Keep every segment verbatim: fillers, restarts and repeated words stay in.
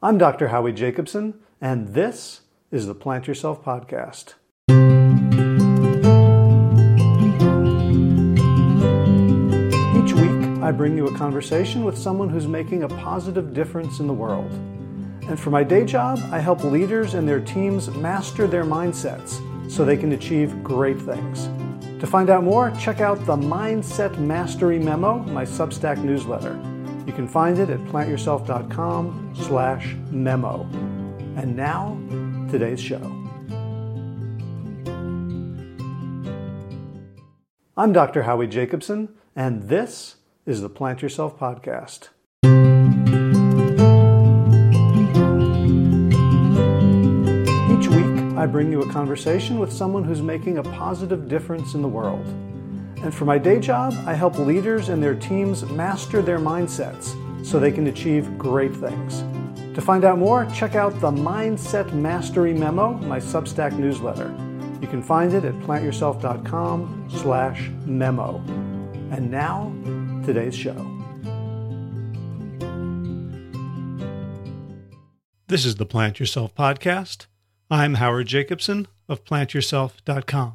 I'm Doctor Howie Jacobson, and this is the Plant Yourself Podcast. Each week, I bring you a conversation with someone who's making a positive difference in the world. And for my day job, I help leaders and their teams master their mindsets so they can achieve great things. To find out more, check out the Mindset Mastery Memo, my Substack newsletter. You can find it at plantyourself.com slash memo. And now, today's show. I'm Doctor Howie Jacobson, and this is the Plant Yourself Podcast. Each week, I bring you a conversation with someone who's making a positive difference in the world. And for my day job, I help leaders and their teams master their mindsets so they can achieve great things. To find out more, check out the Mindset Mastery Memo, my Substack newsletter. You can find it at plantyourself.com slash memo. And now, today's show. This is the Plant Yourself Podcast. I'm Howard Jacobson of plant yourself dot com.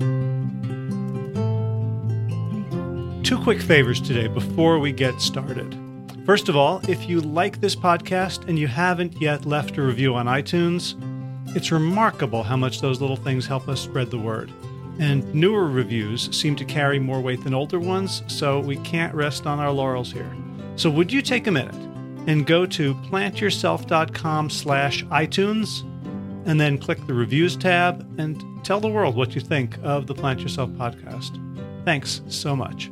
Two quick favors today before we get started. First of all, if you like this podcast and you haven't yet left a review on iTunes, it's remarkable how much those little things help us spread the word. And newer reviews seem to carry more weight than older ones, so we can't rest on our laurels here. So would you take a minute and go to plantyourself.com slash iTunes and then click the reviews tab and tell the world what you think of the Plant Yourself Podcast. Thanks so much.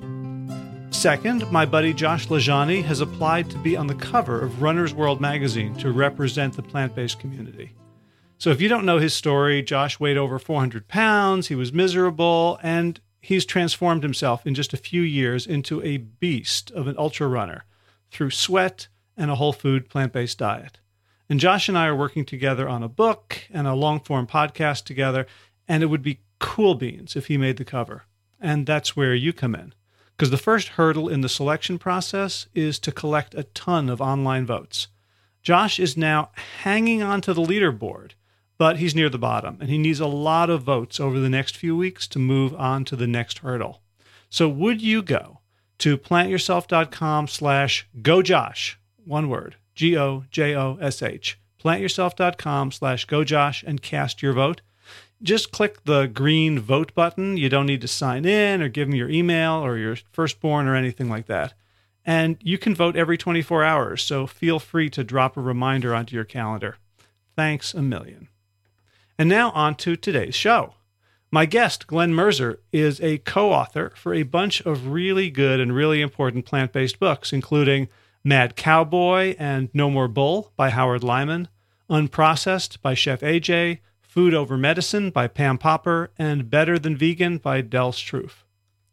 Second, my buddy Josh LaJaunie has applied to be on the cover of Runner's World magazine to represent the plant-based community. So if you don't know his story, Josh weighed over four hundred pounds, he was miserable, and he's transformed himself in just a few years into a beast of an ultra runner through sweat and a whole food plant-based diet. And Josh and I are working together on a book and a long-form podcast together, and it would be cool beans if he made the cover. And that's where you come in. Because the first hurdle in the selection process is to collect a ton of online votes. Josh is now hanging on to the leaderboard, but he's near the bottom, and he needs a lot of votes over the next few weeks to move on to the next hurdle. So would you go to plantyourself.com slash go Josh, one word, G O J O S H, plantyourself.com slash go Josh, and cast your vote? Just click the green vote button. You don't need to sign in or give them your email or your firstborn or anything like that. And you can vote every twenty-four hours, so feel free to drop a reminder onto your calendar. Thanks a million. And now on to today's show. My guest, Glenn Merzer, is a co-author for a bunch of really good and really important plant-based books, including Mad Cowboy and No More Bull by Howard Lyman, Unprocessed by Chef A J, Food Over Medicine by Pam Popper, and Better Than Vegan by Del Struth.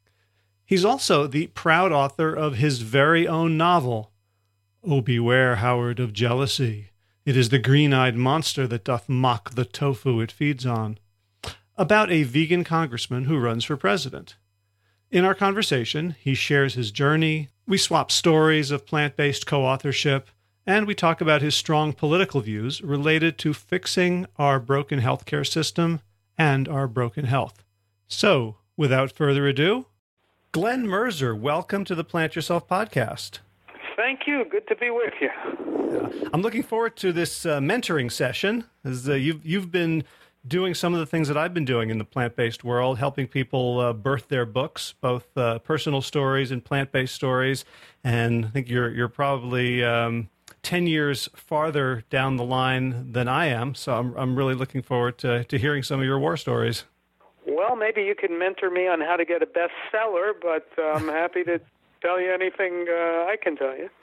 He's also the proud author of his very own novel, Oh, beware, Howard, of jealousy. It is the green-eyed monster that doth mock the tofu it feeds on, about a vegan congressman who runs for president. In our conversation, he shares his journey, we swap stories of plant-based co-authorship, and we talk about his strong political views related to fixing our broken healthcare system and our broken health. So, without further ado, Glenn Merzer, welcome to the Plant Yourself Podcast. Thank you. Good to be with you. Yeah. I'm looking forward to this uh, mentoring session, as uh, you've, you've been doing some of the things that I've been doing in the plant-based world, helping people uh, birth their books, both uh, personal stories and plant-based stories. And I think you're you're probably um, ten years farther down the line than I am, so I'm I'm really looking forward to, to hearing some of your war stories. Well, maybe you can mentor me on how to get a bestseller, but uh, I'm happy to tell you anything uh, I can tell you.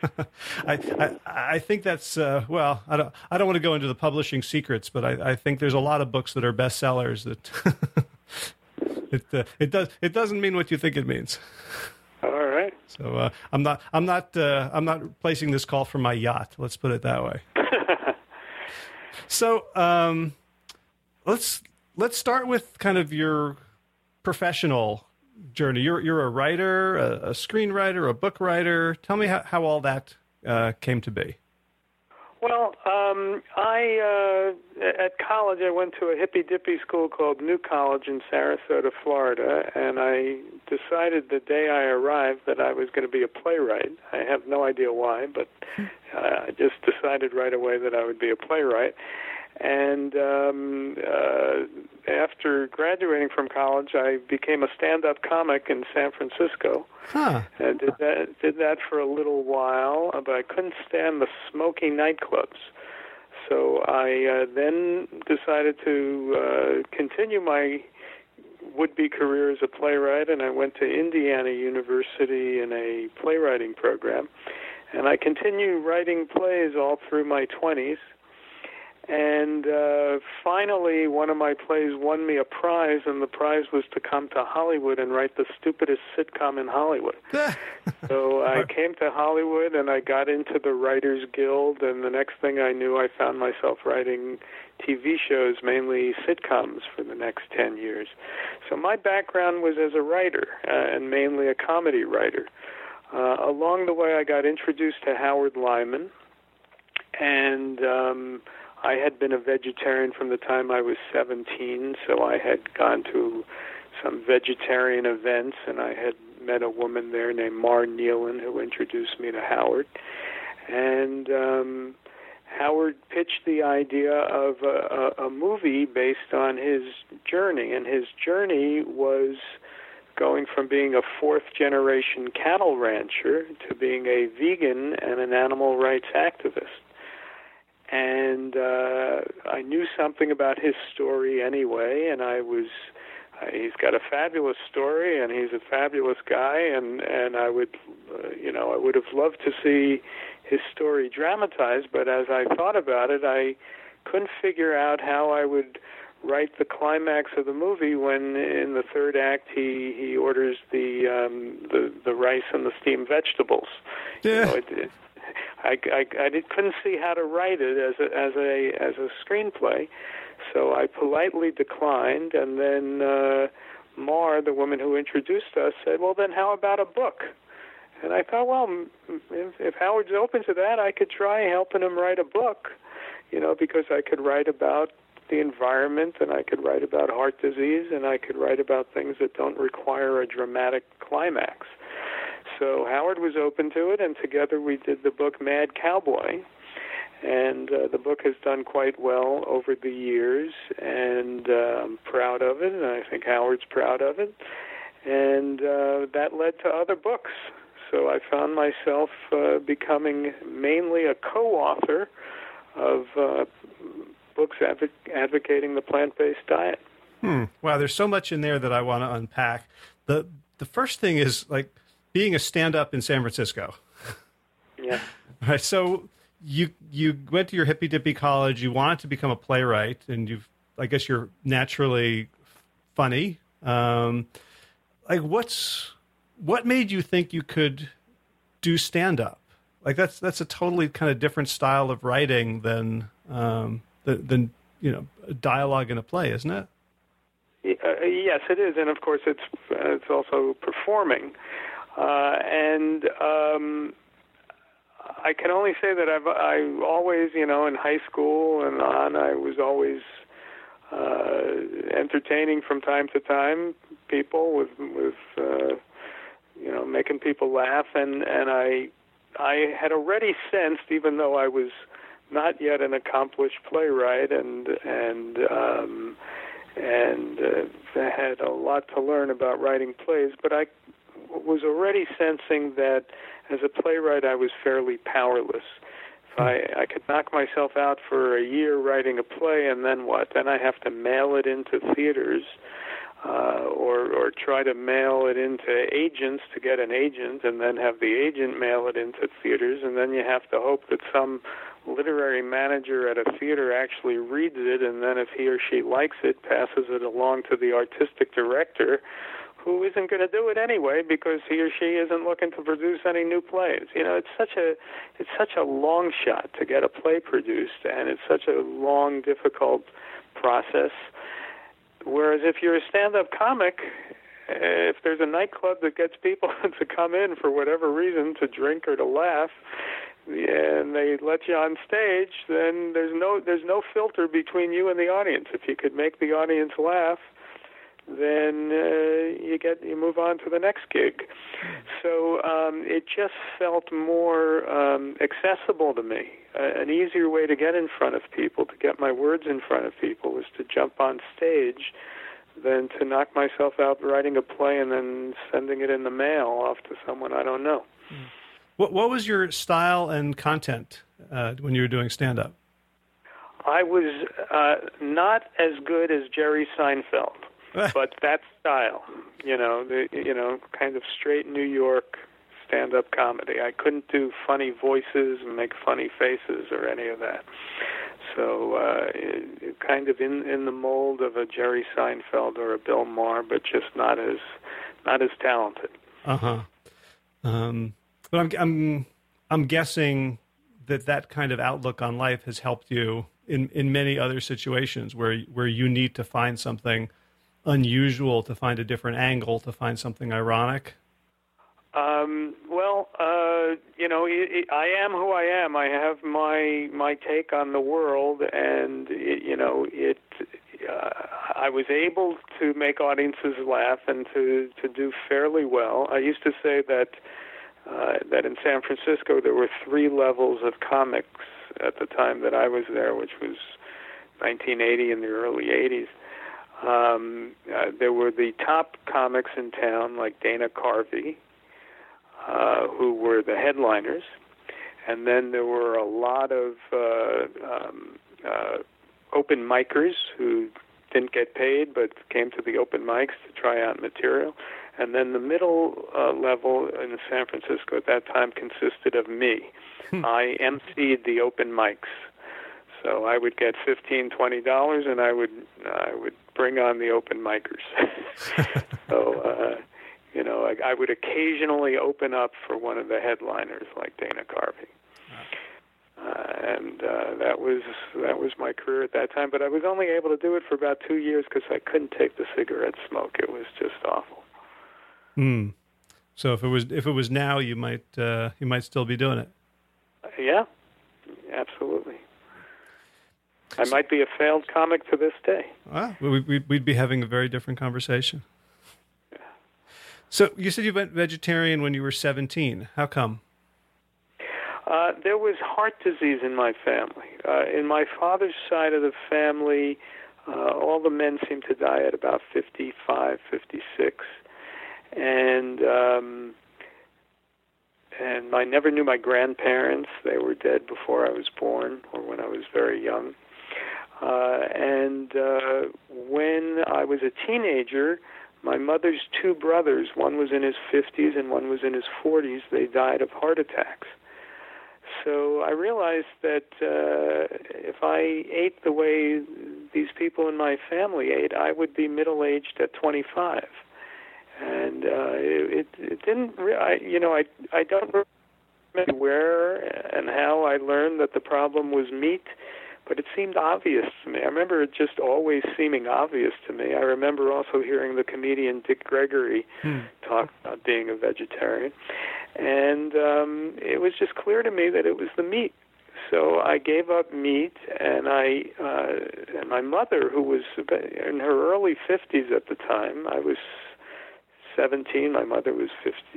I, I I think that's uh, well. I don't I don't want to go into the publishing secrets, but I, I think there's a lot of books that are bestsellers that it uh, it does it doesn't mean what you think it means. All right. So uh, I'm not I'm not uh, I'm not placing this call from my yacht. Let's put it that way. So um, let's let's start with kind of your professional journey. You're you're a writer, a, a screenwriter, a book writer. Tell me how, how all that uh, came to be. Well, um, I uh, at college I went to a hippy dippy school called New College in Sarasota, Florida, and I decided the day I arrived that I was going to be a playwright. I have no idea why, but uh, I just decided right away that I would be a playwright. And um, uh, after graduating from college, I became a stand-up comic in San Francisco. Huh. And did that did that for a little while, but I couldn't stand the smoky nightclubs. So I uh, then decided to uh, continue my would-be career as a playwright, and I went to Indiana University in a playwriting program. And I continued writing plays all through my twenties. And uh, finally, one of my plays won me a prize, and the prize was to come to Hollywood and write the stupidest sitcom in Hollywood. So I came to Hollywood, and I got into the Writers Guild, and the next thing I knew, I found myself writing T V shows, mainly sitcoms, for the next ten years. So my background was as a writer, uh, and mainly a comedy writer. Uh, along the way, I got introduced to Howard Lyman, and Um, I had been a vegetarian from the time I was seventeen, so I had gone to some vegetarian events, and I had met a woman there named Mar Nealon who introduced me to Howard. And um, Howard pitched the idea of a, a, a movie based on his journey, and his journey was going from being a fourth-generation cattle rancher to being a vegan and an animal rights activist. And uh, I knew something about his story anyway, and I was, uh, he's got a fabulous story, and he's a fabulous guy, and, and I would, uh, you know, I would have loved to see his story dramatized, but as I thought about it, I couldn't figure out how I would write the climax of the movie when in the third act he, he orders the, um, the the rice and the steamed vegetables. Yeah. You know, it, it, I, I, I did, couldn't see how to write it as a as a as a screenplay, so I politely declined. And then uh, Mar, the woman who introduced us, said, "Well, then how about a book?" And I thought, well, if, if Howard's open to that, I could try helping him write a book, you know, because I could write about the environment, and I could write about heart disease, and I could write about things that don't require a dramatic climax. So Howard was open to it, and together we did the book Mad Cowboy. And uh, the book has done quite well over the years, and uh, I'm proud of it, and I think Howard's proud of it. And uh, that led to other books. So I found myself uh, becoming mainly a co-author of uh, books adv- advocating the plant-based diet. Hmm. Wow, there's so much in there that I want to unpack. The The first thing is, like, being a stand-up in San Francisco. Yeah. All right, so you you went to your hippy-dippy college, you wanted to become a playwright, and you've, I guess you're naturally funny. Um, like, what's what made you think you could do stand-up? Like, that's that's a totally kind of different style of writing than um, than, than you know, a dialogue in a play, isn't it? Uh, yes, it is, and of course, it's uh, it's also performing. Uh, and um, I can only say that I've I always, you know, in high school and on, I was always uh, entertaining from time to time people with with uh, you know, making people laugh, and and I I had already sensed, even though I was not yet an accomplished playwright, and and um, and uh, had a lot to learn about writing plays, but I was already sensing that as a playwright I was fairly powerless. If I, I could knock myself out for a year writing a play, and then what? Then I have to mail it into theaters, uh, or or try to mail it into agents to get an agent, and then have the agent mail it into theaters, and then you have to hope that some literary manager at a theater actually reads it, and then if he or she likes it, passes it along to the artistic director, who isn't going to do it anyway because he or she isn't looking to produce any new plays. You know, it's such a it's such a long shot to get a play produced, and it's such a long, difficult process. Whereas if you're a stand-up comic, if there's a nightclub that gets people to come in for whatever reason, to drink or to laugh, and they let you on stage, then there's no there's no filter between you and the audience. If you could make the audience laugh, then uh, you get you move on to the next gig. So um, it just felt more um, accessible to me. Uh, an easier way to get in front of people, to get my words in front of people, was to jump on stage than to knock myself out writing a play and then sending it in the mail off to someone I don't know. What What was your style and content uh, when you were doing stand-up? I was uh, not as good as Jerry Seinfeld, but that style, you know, the you know, kind of straight New York stand-up comedy. I couldn't do funny voices and make funny faces or any of that. So uh, it, it kind of in in the mold of a Jerry Seinfeld or a Bill Maher, but just not as not as talented. Uh huh. Um, but I'm I'm I'm guessing that that kind of outlook on life has helped you in, in many other situations where where you need to find something unusual, to find a different angle, to find something ironic. Um, well, uh, you know, it, it, I am who I am. I have my my take on the world, and it, you know, it. Uh, I was able to make audiences laugh and to, to do fairly well. I used to say that uh, that in San Francisco there were three levels of comics at the time that I was there, which was nineteen eighty in the early eighties. Um, uh, there were the top comics in town, like Dana Carvey, Uh, who were the headliners, and then there were a lot of uh, um, uh, open micers who didn't get paid but came to the open mics to try out material, and then the middle uh, level in San Francisco at that time consisted of me. I emceed the open mics, so I would get fifteen dollars, twenty dollars, and I would I would bring on the open micers. so. Uh, You know, I, I would occasionally open up for one of the headliners, like Dana Carvey, uh, and uh, that was that was my career at that time. But I was only able to do it for about two years because I couldn't take the cigarette smoke. It was just awful. Hmm. So if it was if it was now, you might uh, you might still be doing it. Uh, yeah, absolutely. I might be a failed comic to this day. Well, we'd, we'd be having a very different conversation. So you said you went vegetarian when you were seventeen. How come? Uh, there was heart disease in my family. Uh, in my father's side of the family, uh, all the men seemed to die at about fifty-five, fifty-six. And um, and I never knew my grandparents. They were dead before I was born or when I was very young. Uh, and uh, when I was a teenager, my mother's two brothers, one was in his fifties and one was in his forties, they died of heart attacks. So I realized that uh, if I ate the way these people in my family ate, I would be middle-aged at twenty-five. And uh, it, it didn't, re- I, you know, I, I don't remember where and how I learned that the problem was meat, but it seemed obvious to me. I remember it just always seeming obvious to me. I remember also hearing the comedian Dick Gregory hmm. talk about being a vegetarian. And um, it was just clear to me that it was the meat. So I gave up meat, and I uh, and my mother, who was in her early fifties at the time, I was seventeen, my mother was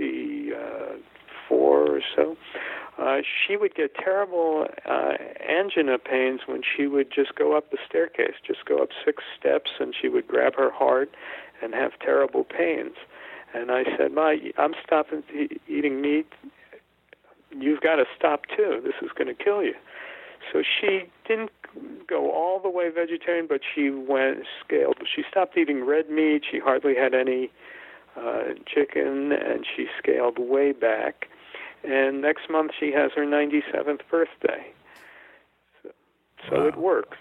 fifty-four or so, Uh, she would get terrible uh, angina pains when she would just go up the staircase, just go up six steps, and she would grab her heart and have terrible pains. And I said, Ma, I'm stopping e- eating meat. You've got to stop, too. This is going to kill you. So she didn't go all the way vegetarian, but she went scaled. She stopped eating red meat. She hardly had any uh, chicken, and she scaled way back. And next month she has her ninety-seventh birthday. So, so wow. It works.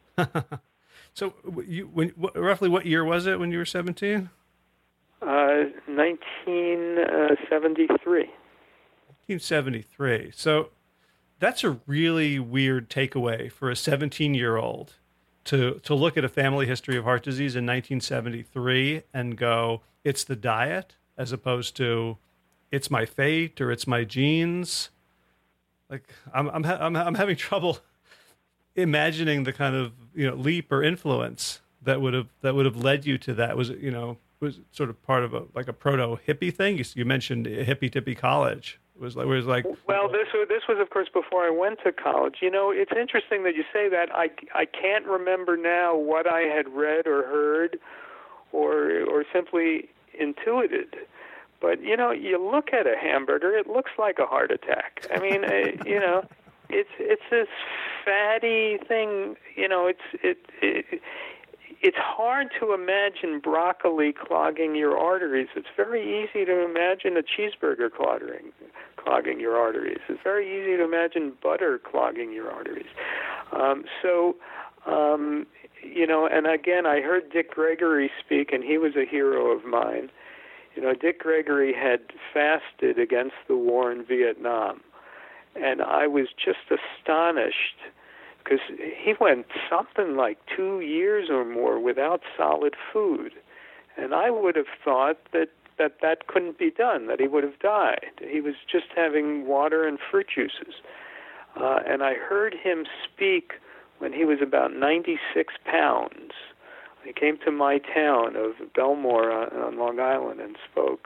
So you, when, what, roughly what year was it when you were seventeen? Uh, nineteen seventy-three. nineteen seventy-three. So that's a really weird takeaway for a seventeen-year-old to, to look at a family history of heart disease in nineteen seventy-three and go, it's the diet, as opposed to it's my fate or it's my genes. like I'm I'm ha- I'm I'm having trouble imagining the kind of, you know, leap or influence that would have that would have led you to that. Was it, you know, was it sort of part of a like a proto hippie thing? You, you mentioned hippie tippie college. It was like was like well, this was this was of course before I went to college. You know, it's interesting that you say that. I I can't remember now what I had read or heard, or or simply intuited. But, you know, you look at a hamburger, it looks like a heart attack. I mean, uh, you know, it's it's this fatty thing, you know, it's it, it it's hard to imagine broccoli clogging your arteries. It's very easy to imagine a cheeseburger clogging clogging your arteries. It's very easy to imagine butter clogging your arteries. Um, so, um, you know, and again, I heard Dick Gregory speak, and he was a hero of mine. You know, Dick Gregory had fasted against the war in Vietnam, and I was just astonished because he went something like two years or more without solid food, and I would have thought that that, that couldn't be done, that he would have died. He was just having water and fruit juices, uh, and I heard him speak when he was about ninety-six pounds. He came to my town of Belmore on, on Long Island and spoke,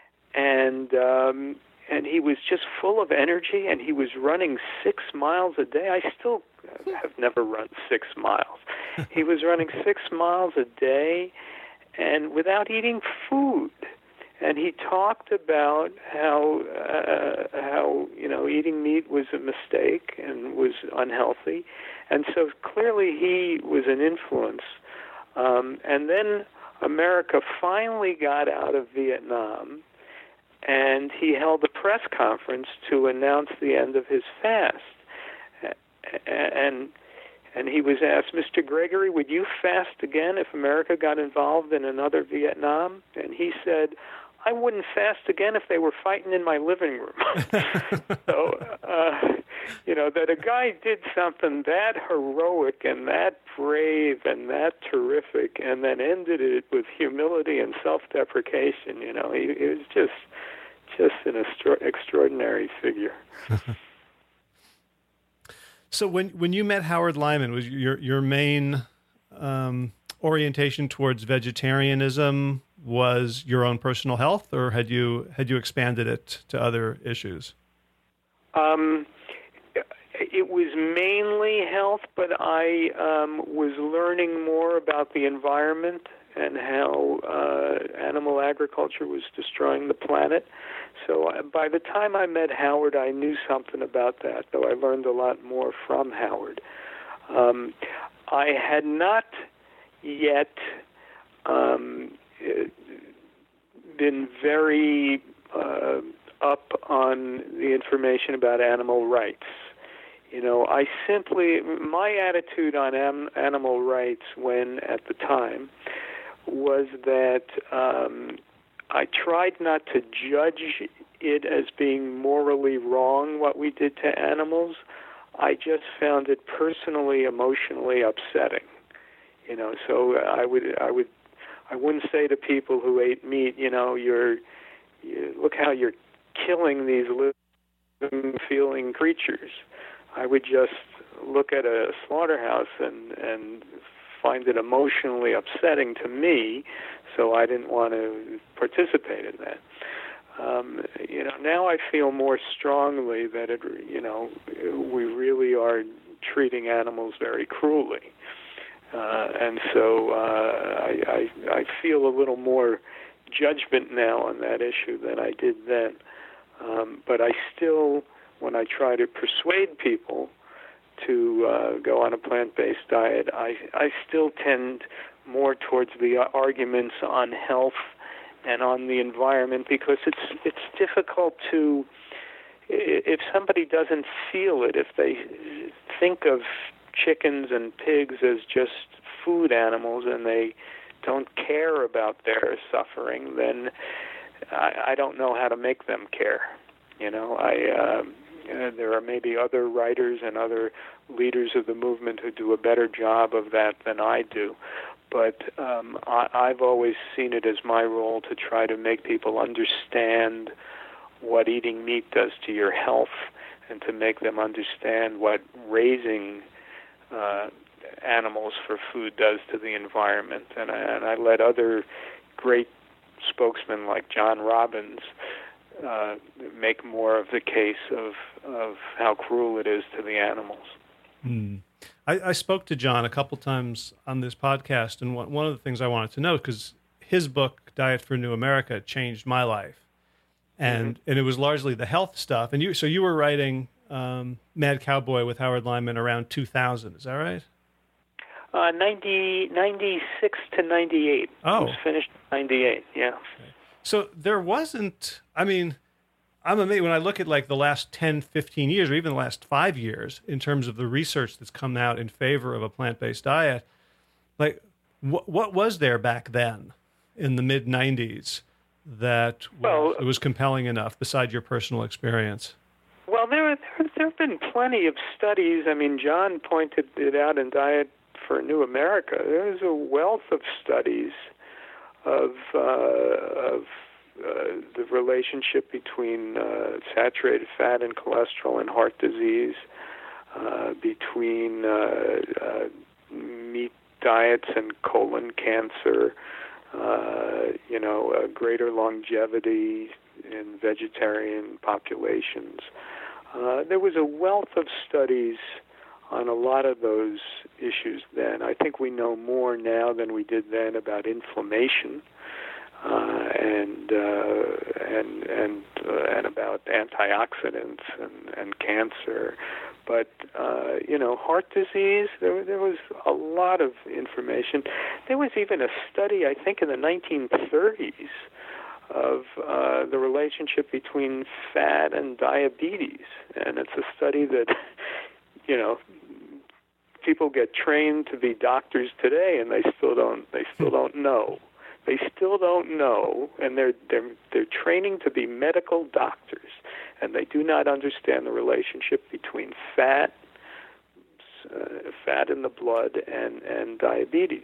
and um, and he was just full of energy, and he was running six miles a day. I still have never run six miles. He was running six miles a day, and without eating food. And he talked about how uh, how you know eating meat was a mistake and was unhealthy, and so clearly he was an influence. Um, and then America finally got out of Vietnam, and he held a press conference to announce the end of his fast. And and he was asked, Mister Gregory, would you fast again if America got involved in another Vietnam? And he said, I wouldn't fast again if they were fighting in my living room. so, uh, you know, that a guy did something that heroic and that brave and that terrific and then ended it with humility and self-deprecation, you know, he, he was just just an extra- extraordinary figure. So when when you met Howard Lyman, was your your main um, orientation towards vegetarianism was your own personal health, or had you had you expanded it to other issues? Um, it was mainly health, but I um, was learning more about the environment and how uh, animal agriculture was destroying the planet. So uh, by the time I met Howard, I knew something about that, though I learned a lot more from Howard. Um, I had not yet um, been very uh, up on the information about animal rights. You know, I simply, my attitude on am, animal rights when, at the time, was that um, I tried not to judge it as being morally wrong what we did to animals. I just found it personally, emotionally upsetting. You know, so I would, I would, I wouldn't say to people who ate meat, you know, you're, you, look how you're killing these living, feeling creatures. I would just look at a slaughterhouse and and find it emotionally upsetting to me, so I didn't want to participate in that. Um, you know, now I feel more strongly that it, you know, we really are treating animals very cruelly, uh, and so uh, I, I I feel a little more judgment now on that issue than I did then. Um, but I still, when I try to persuade people to uh, go on a plant-based diet, I, I still tend more towards the arguments on health and on the environment, because it's it's difficult to, if somebody doesn't feel it, if they think of chickens and pigs as just food animals and they don't care about their suffering, then I, I don't know how to make them care. You know, I uh, uh, there are maybe other writers and other leaders of the movement who do a better job of that than I do. But um, I, I've always seen it as my role to try to make people understand what eating meat does to your health and to make them understand what raising uh, animals for food does to the environment. And I, and I let other great spokesmen like John Robbins uh, make more of the case of of how cruel it is to the animals. Mm. I, I spoke to John a couple times on this podcast, and one, one of the things I wanted to know, because his book, Diet for a New America, changed my life. And mm-hmm. and it was largely the health stuff. And you, so you were writing um, Mad Cowboy with Howard Lyman around two thousand, is that right? Uh, ninety, ninety-six to ninety-eight. Oh. It was finished in ninety-eight, yeah. Okay. So there wasn't, I mean, I'm amazed when I look at like the last ten, fifteen years, or even the last five years, in terms of the research that's come out in favor of a plant-based diet, like wh- what was there back then in the mid nineties that was, well, was compelling enough, beside your personal experience? Well, there, there, there have been plenty of studies. I mean, John pointed it out in Diet for a New America. There's a wealth of studies of, uh, of uh, the relationship between uh, saturated fat and cholesterol and heart disease, uh, between uh, uh, meat diets and colon cancer, uh, you know, uh, greater longevity in vegetarian populations. Uh, there was a wealth of studies on a lot of those issues then. I think we know more now than we did then about inflammation uh, and uh, and and uh, and about antioxidants and, and cancer. But uh, you know, heart disease. There, there was a lot of information. There was even a study, I think, in the nineteen thirties of uh, the relationship between fat and diabetes, and it's a study that, you know, people get trained to be doctors today, and they still don't. They still don't know. They still don't know, and they're they're they're training to be medical doctors, and they do not understand the relationship between fat, uh, fat in the blood, and and diabetes.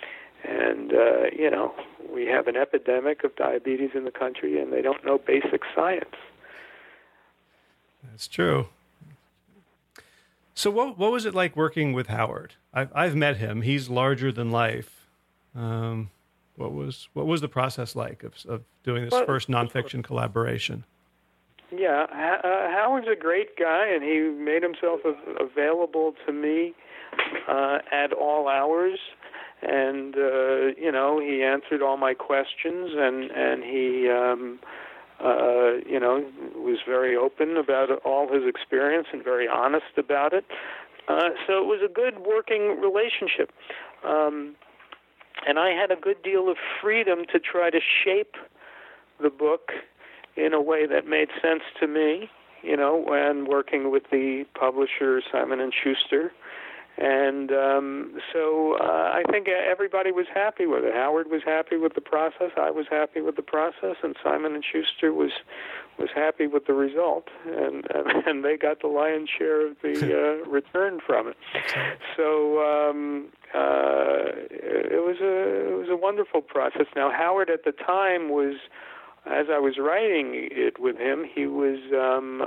And, uh, you know, we have an epidemic of diabetes in the country, and they don't know basic science. That's true. So what what was it like working with Howard? I've, I've met him. He's larger than life. Um, what was what was the process like of, of doing this well, first nonfiction collaboration? Yeah, uh, Howard's a great guy, and he made himself available to me uh, at all hours. And, uh, you know, he answered all my questions, and, and he, um, uh, you know, was very open about all his experience and very honest about it. Uh, so it was a good working relationship. Um, and I had a good deal of freedom to try to shape the book in a way that made sense to me, you know, when working with the publisher, Simon and Schuster. And um, so uh, I think everybody was happy with it. Howard was happy with the process. I was happy with the process, and Simon and Schuster was was happy with the result. And and, and they got the lion's share of the uh, return from it. So um, uh, it was a it was a wonderful process. Now Howard at the time was, as I was writing it with him, he was um,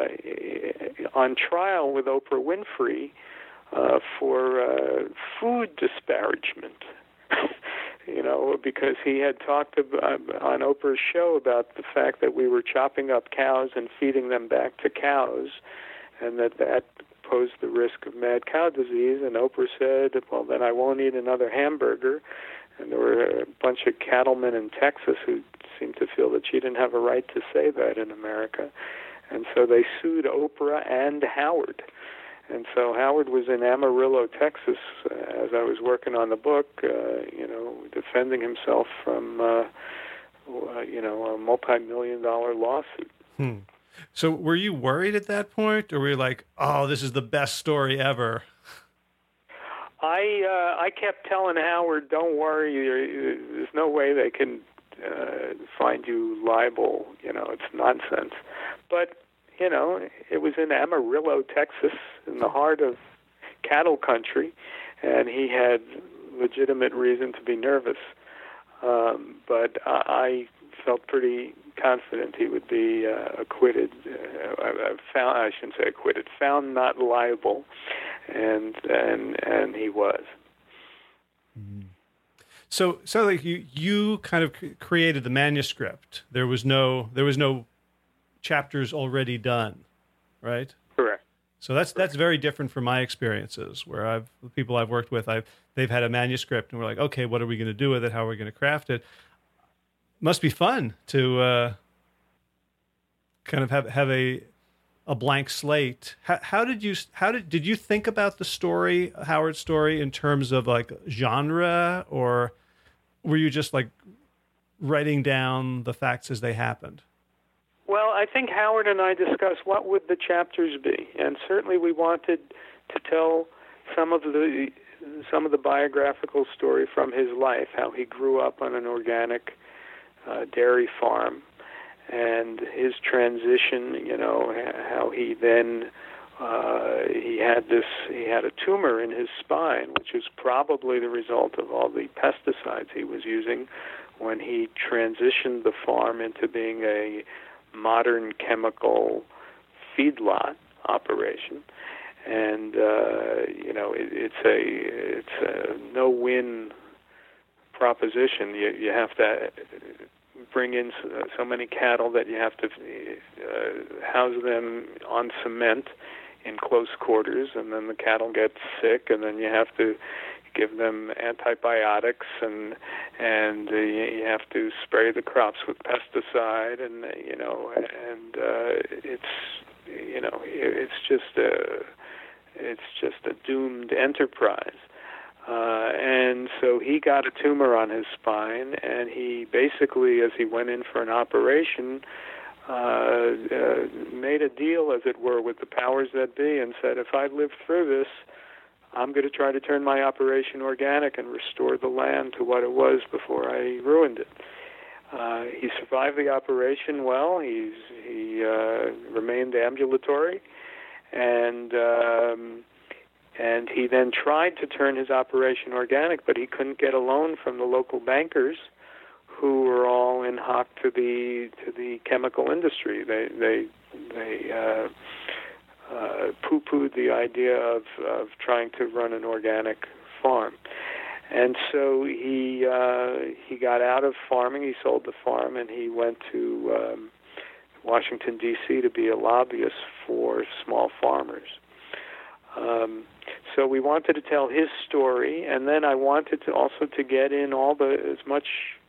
uh, on trial with Oprah Winfrey. Uh, for uh, food disparagement, you know, because he had talked about, on Oprah's show about the fact that we were chopping up cows and feeding them back to cows, and that that posed the risk of mad cow disease. And Oprah said, well, then I won't eat another hamburger. And there were a bunch of cattlemen in Texas who seemed to feel that she didn't have a right to say that in America. And so they sued Oprah and Howard. And so Howard was in Amarillo, Texas, uh, as I was working on the book, uh, you know, defending himself from, uh, uh, you know, a multi-million dollar lawsuit. Hmm. So were you worried at that point, or were you like, oh, this is the best story ever? I uh, I kept telling Howard, don't worry, there's no way they can uh, find you liable, you know, it's nonsense. But you know, it was in Amarillo, Texas, in the heart of cattle country, and he had legitimate reason to be nervous. Um, but I felt pretty confident he would be uh, acquitted. Uh, I, I found, I shouldn't say acquitted, found not liable, and and and he was. Mm-hmm. So, so like you, you kind of created the manuscript. There was no, there was no chapters already done, right? Correct. So that's Correct. That's very different from my experiences, where I've the people I've worked with, I've they've had a manuscript, and we're like, okay, what are we going to do with it? How are we going to craft it? Must be fun to uh, kind of have have a a blank slate. How, how did you how did did you think about the story, Howard's story, in terms of like genre, or were you just like writing down the facts as they happened? Well, I think Howard and I discussed what would the chapters be, and certainly we wanted to tell some of the some of the biographical story from his life, how he grew up on an organic uh, dairy farm, and his transition, you know, how he then uh, he had this he had a tumor in his spine, which was probably the result of all the pesticides he was using when he transitioned the farm into being a modern chemical feedlot operation. And uh, you know, it, it's a it's a no-win proposition. You you have to bring in so many cattle that you have to uh, house them on cement in close quarters, and then the cattle get sick, and then you have to give them antibiotics, and and uh, you have to spray the crops with pesticide, and you know, and uh, it's you know, it's just a it's just a doomed enterprise. Uh, and so he got a tumor on his spine, and he basically, as he went in for an operation, uh, uh, made a deal, as it were, with the powers that be, and said, if I live through this, I'm going to try to turn my operation organic and restore the land to what it was before I ruined it. Uh, he survived the operation well. He's, he uh, remained ambulatory, and um, and he then tried to turn his operation organic, but he couldn't get a loan from the local bankers, who were all in hock to the to the chemical industry. They they they. Uh, Uh, poo-pooed the idea of, of trying to run an organic farm. And so he uh, he got out of farming, he sold the farm, and he went to um, Washington, D C to be a lobbyist for small farmers. Um, so we wanted to tell his story, and then I wanted to also to get in all the as much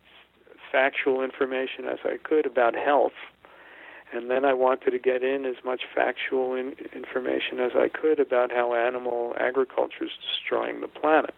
factual information as I could about health. And then I wanted to get in as much factual in, information as I could about how animal agriculture is destroying the planet.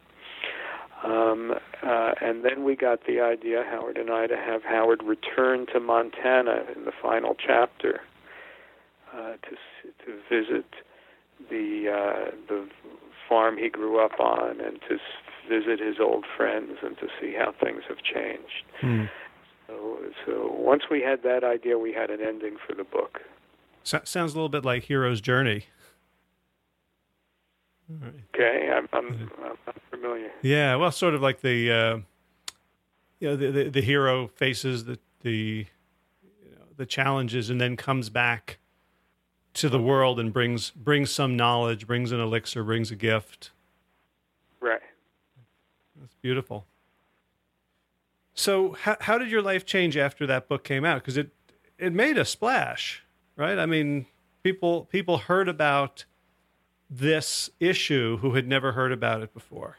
Um, uh, and then we got the idea, Howard and I, to have Howard return to Montana in the final chapter uh, to to visit the uh, the farm he grew up on, and to visit his old friends, and to see how things have changed. Mm. So, so once we had that idea, we had an ending for the book. So, sounds a little bit like Hero's Journey. Right. Okay, I'm, I'm, I'm familiar. Yeah, well, sort of like the, uh, you know, the, the the hero faces the the you know, the challenges, and then comes back to the world and brings brings some knowledge, brings an elixir, brings a gift. Right. That's beautiful. So how how did your life change after that book came out? Because it it made a splash, right? I mean, people people heard about this issue who had never heard about it before.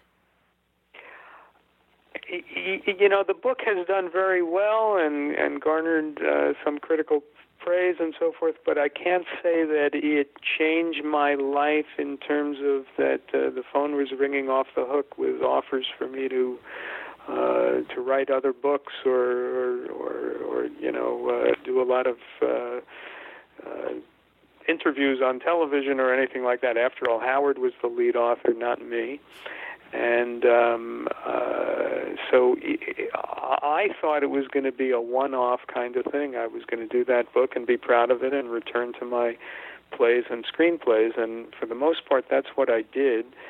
You know, the book has done very well and and garnered uh, some critical praise and so forth, but I can't say that it changed my life in terms of that uh, the phone was ringing off the hook with offers for me to. Uh, to write other books, or, or, or, or you know, uh, do a lot of uh, uh, interviews on television or anything like that. After all, Howard was the lead author, not me. And um, uh, so I thought it was going to be a one-off kind of thing. I was going to do that book and be proud of it and return to my plays and screenplays. And for the most part, that's what I did.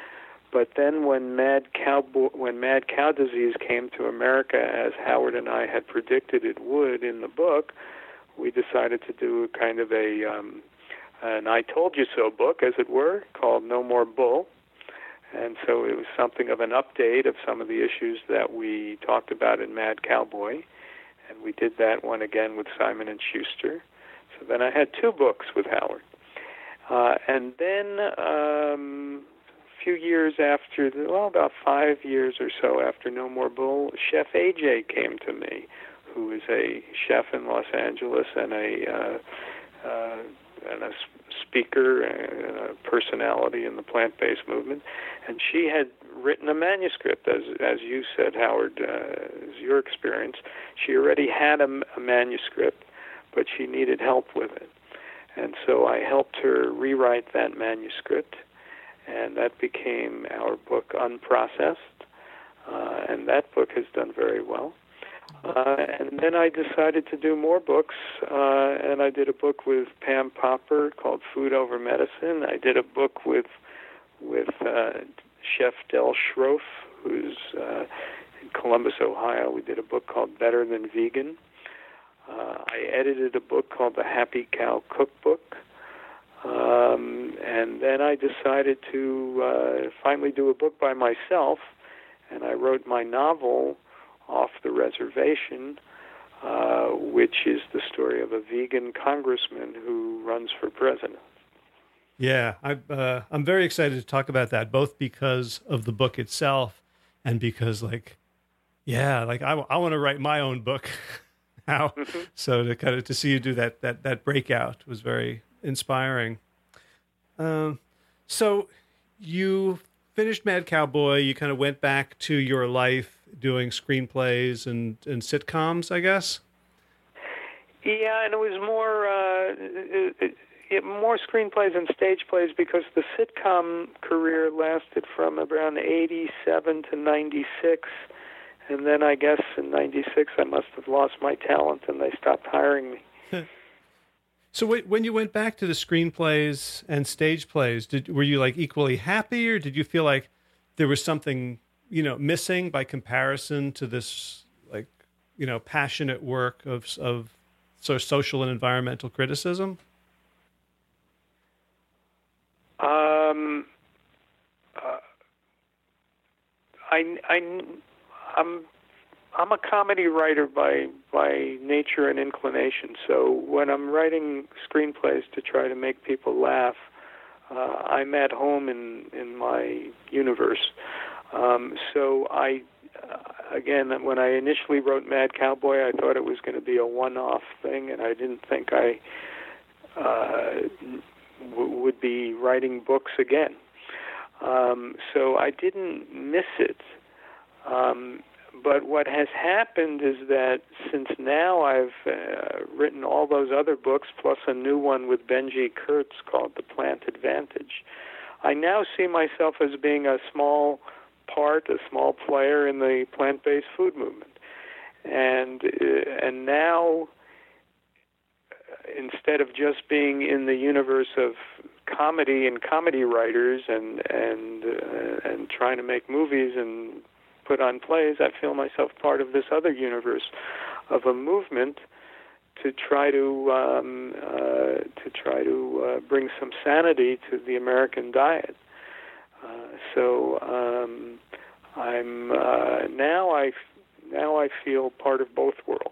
But then when mad cow when mad cow disease came to America, as Howard and I had predicted it would in the book, we decided to do kind of a um, an I Told You So book, as it were, called No More Bull. And so it was something of an update of some of the issues that we talked about in Mad Cowboy. And we did that one again with Simon and Schuster. So then I had two books with Howard. Uh, and then um, a few years after, the, well, about five years or so after No More Bull, Chef A J came to me, who is a chef in Los Angeles and a uh, uh, and a speaker and a personality in the plant-based movement. And she had written a manuscript, as as you said, Howard, uh, is your experience. She already had a, a manuscript, but she needed help with it. And so I helped her rewrite that manuscript, and that became our book, Unprocessed. Uh, and that book has done very well. Uh, and then I decided to do more books, uh, and I did a book with Pam Popper called Food Over Medicine. I did a book with with uh, Chef Del Schroff, who's uh, in Columbus, Ohio. We did a book called Better Than Vegan. Uh, I edited a book called The Happy Cow Cookbook. Um, and then I decided to uh, finally do a book by myself, and I wrote my novel, Off the Reservation, uh, which is the story of a vegan congressman who runs for president. Yeah, I, uh, I'm very excited to talk about that, both because of the book itself and because, like, yeah, like I, I want to write my own book now. Mm-hmm. So to kind of to see you do that that that breakout was very inspiring. Um, so you finished Mad Cowboy. You kind of went back to your life doing screenplays and, and sitcoms, I guess? Yeah, and it was more uh, it, it, it, more screenplays and stage plays because the sitcom career lasted from around eighty-seven to ninety-six, and then I guess in ninety-six I must have lost my talent and they stopped hiring me. So when you went back to the screenplays and stage plays, did were you like equally happy, or did you feel like there was something, you know, missing by comparison to this, like, you know, passionate work of of sort of social and environmental criticism? Um, uh, I, I, I'm, I'm a comedy writer by by nature and inclination. So when I'm writing screenplays to try to make people laugh, uh, I'm at home in in my universe. Um, so I, uh, again, when I initially wrote Mad Cowboy, I thought it was going to be a one-off thing, and I didn't think I uh, w- would be writing books again. Um, so I didn't miss it. Um, but what has happened is that since now I've uh, written all those other books, plus a new one with Benji Kurtz called The Plant Advantage, I now see myself as being a small part, a small player in the plant-based food movement. And uh, and now, instead of just being in the universe of comedy and comedy writers and and uh, and trying to make movies and put on plays, I feel myself part of this other universe of a movement to try to um, uh, to try to uh, bring some sanity to the American diet. Uh, so um, I'm uh, now I now I feel part of both worlds.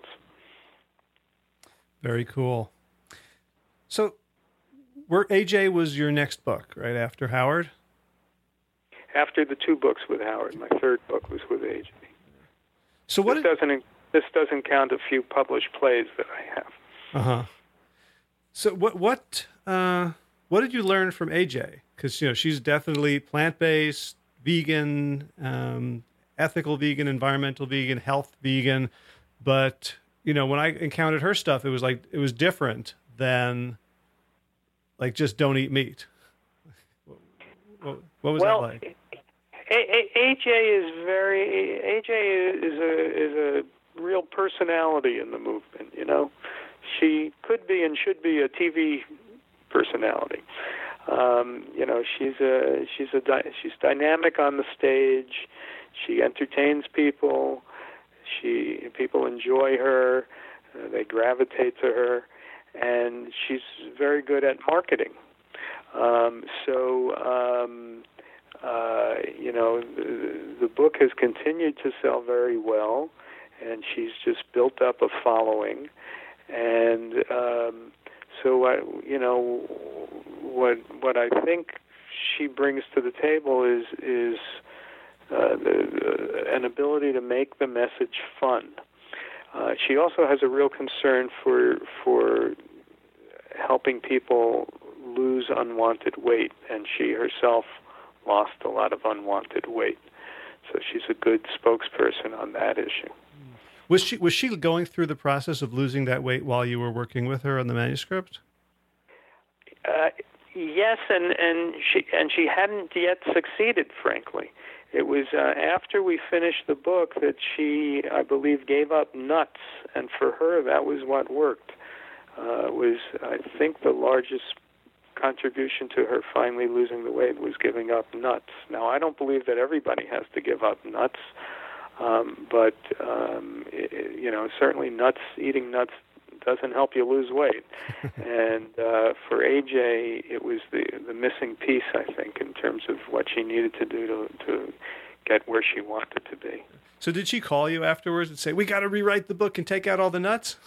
Very cool. So, where A J was your next book, right after Howard? After the two books with Howard, my third book was with A J. So what this did... doesn't this doesn't count a few published plays that I have. Uh huh. So what what uh, what did you learn from A J? Because, you know, she's definitely plant-based, vegan, um, ethical vegan, environmental vegan, health vegan. But, you know, when I encountered her stuff, it was like, it was different than like just don't eat meat. What, what was well, that like? A- A- AJ is very, A J is a, is a real personality in the movement, you know. She could be and should be a T V personality. Um, you know, she's a she's a di- she's dynamic on the stage. She entertains people. She people enjoy her. Uh, they gravitate to her, and she's very good at marketing. Um, so, um, uh, you know, the, the book has continued to sell very well, and she's just built up a following. And um, so, I, you know, what what I think she brings to the table is is uh, the, the, an ability to make the message fun. Uh, she also has a real concern for for helping people lose unwanted weight, and she herself lost a lot of unwanted weight. So she's a good spokesperson on that issue. Was she was she going through the process of losing that weight while you were working with her on the manuscript? Uh, yes, and, and she and she hadn't yet succeeded, frankly. It was uh, after we finished the book that she, I believe, gave up nuts, and for her that was what worked. Uh, was, I think, the largest contribution to her finally losing the weight was giving up nuts. Now, I don't believe that everybody has to give up nuts, um, but, um, it, you know, certainly nuts, eating nuts doesn't help you lose weight. And uh, for A J, it was the, the missing piece, I think, in terms of what she needed to do to, to get where she wanted to be. So did she call you afterwards and say, we got to rewrite the book and take out all the nuts?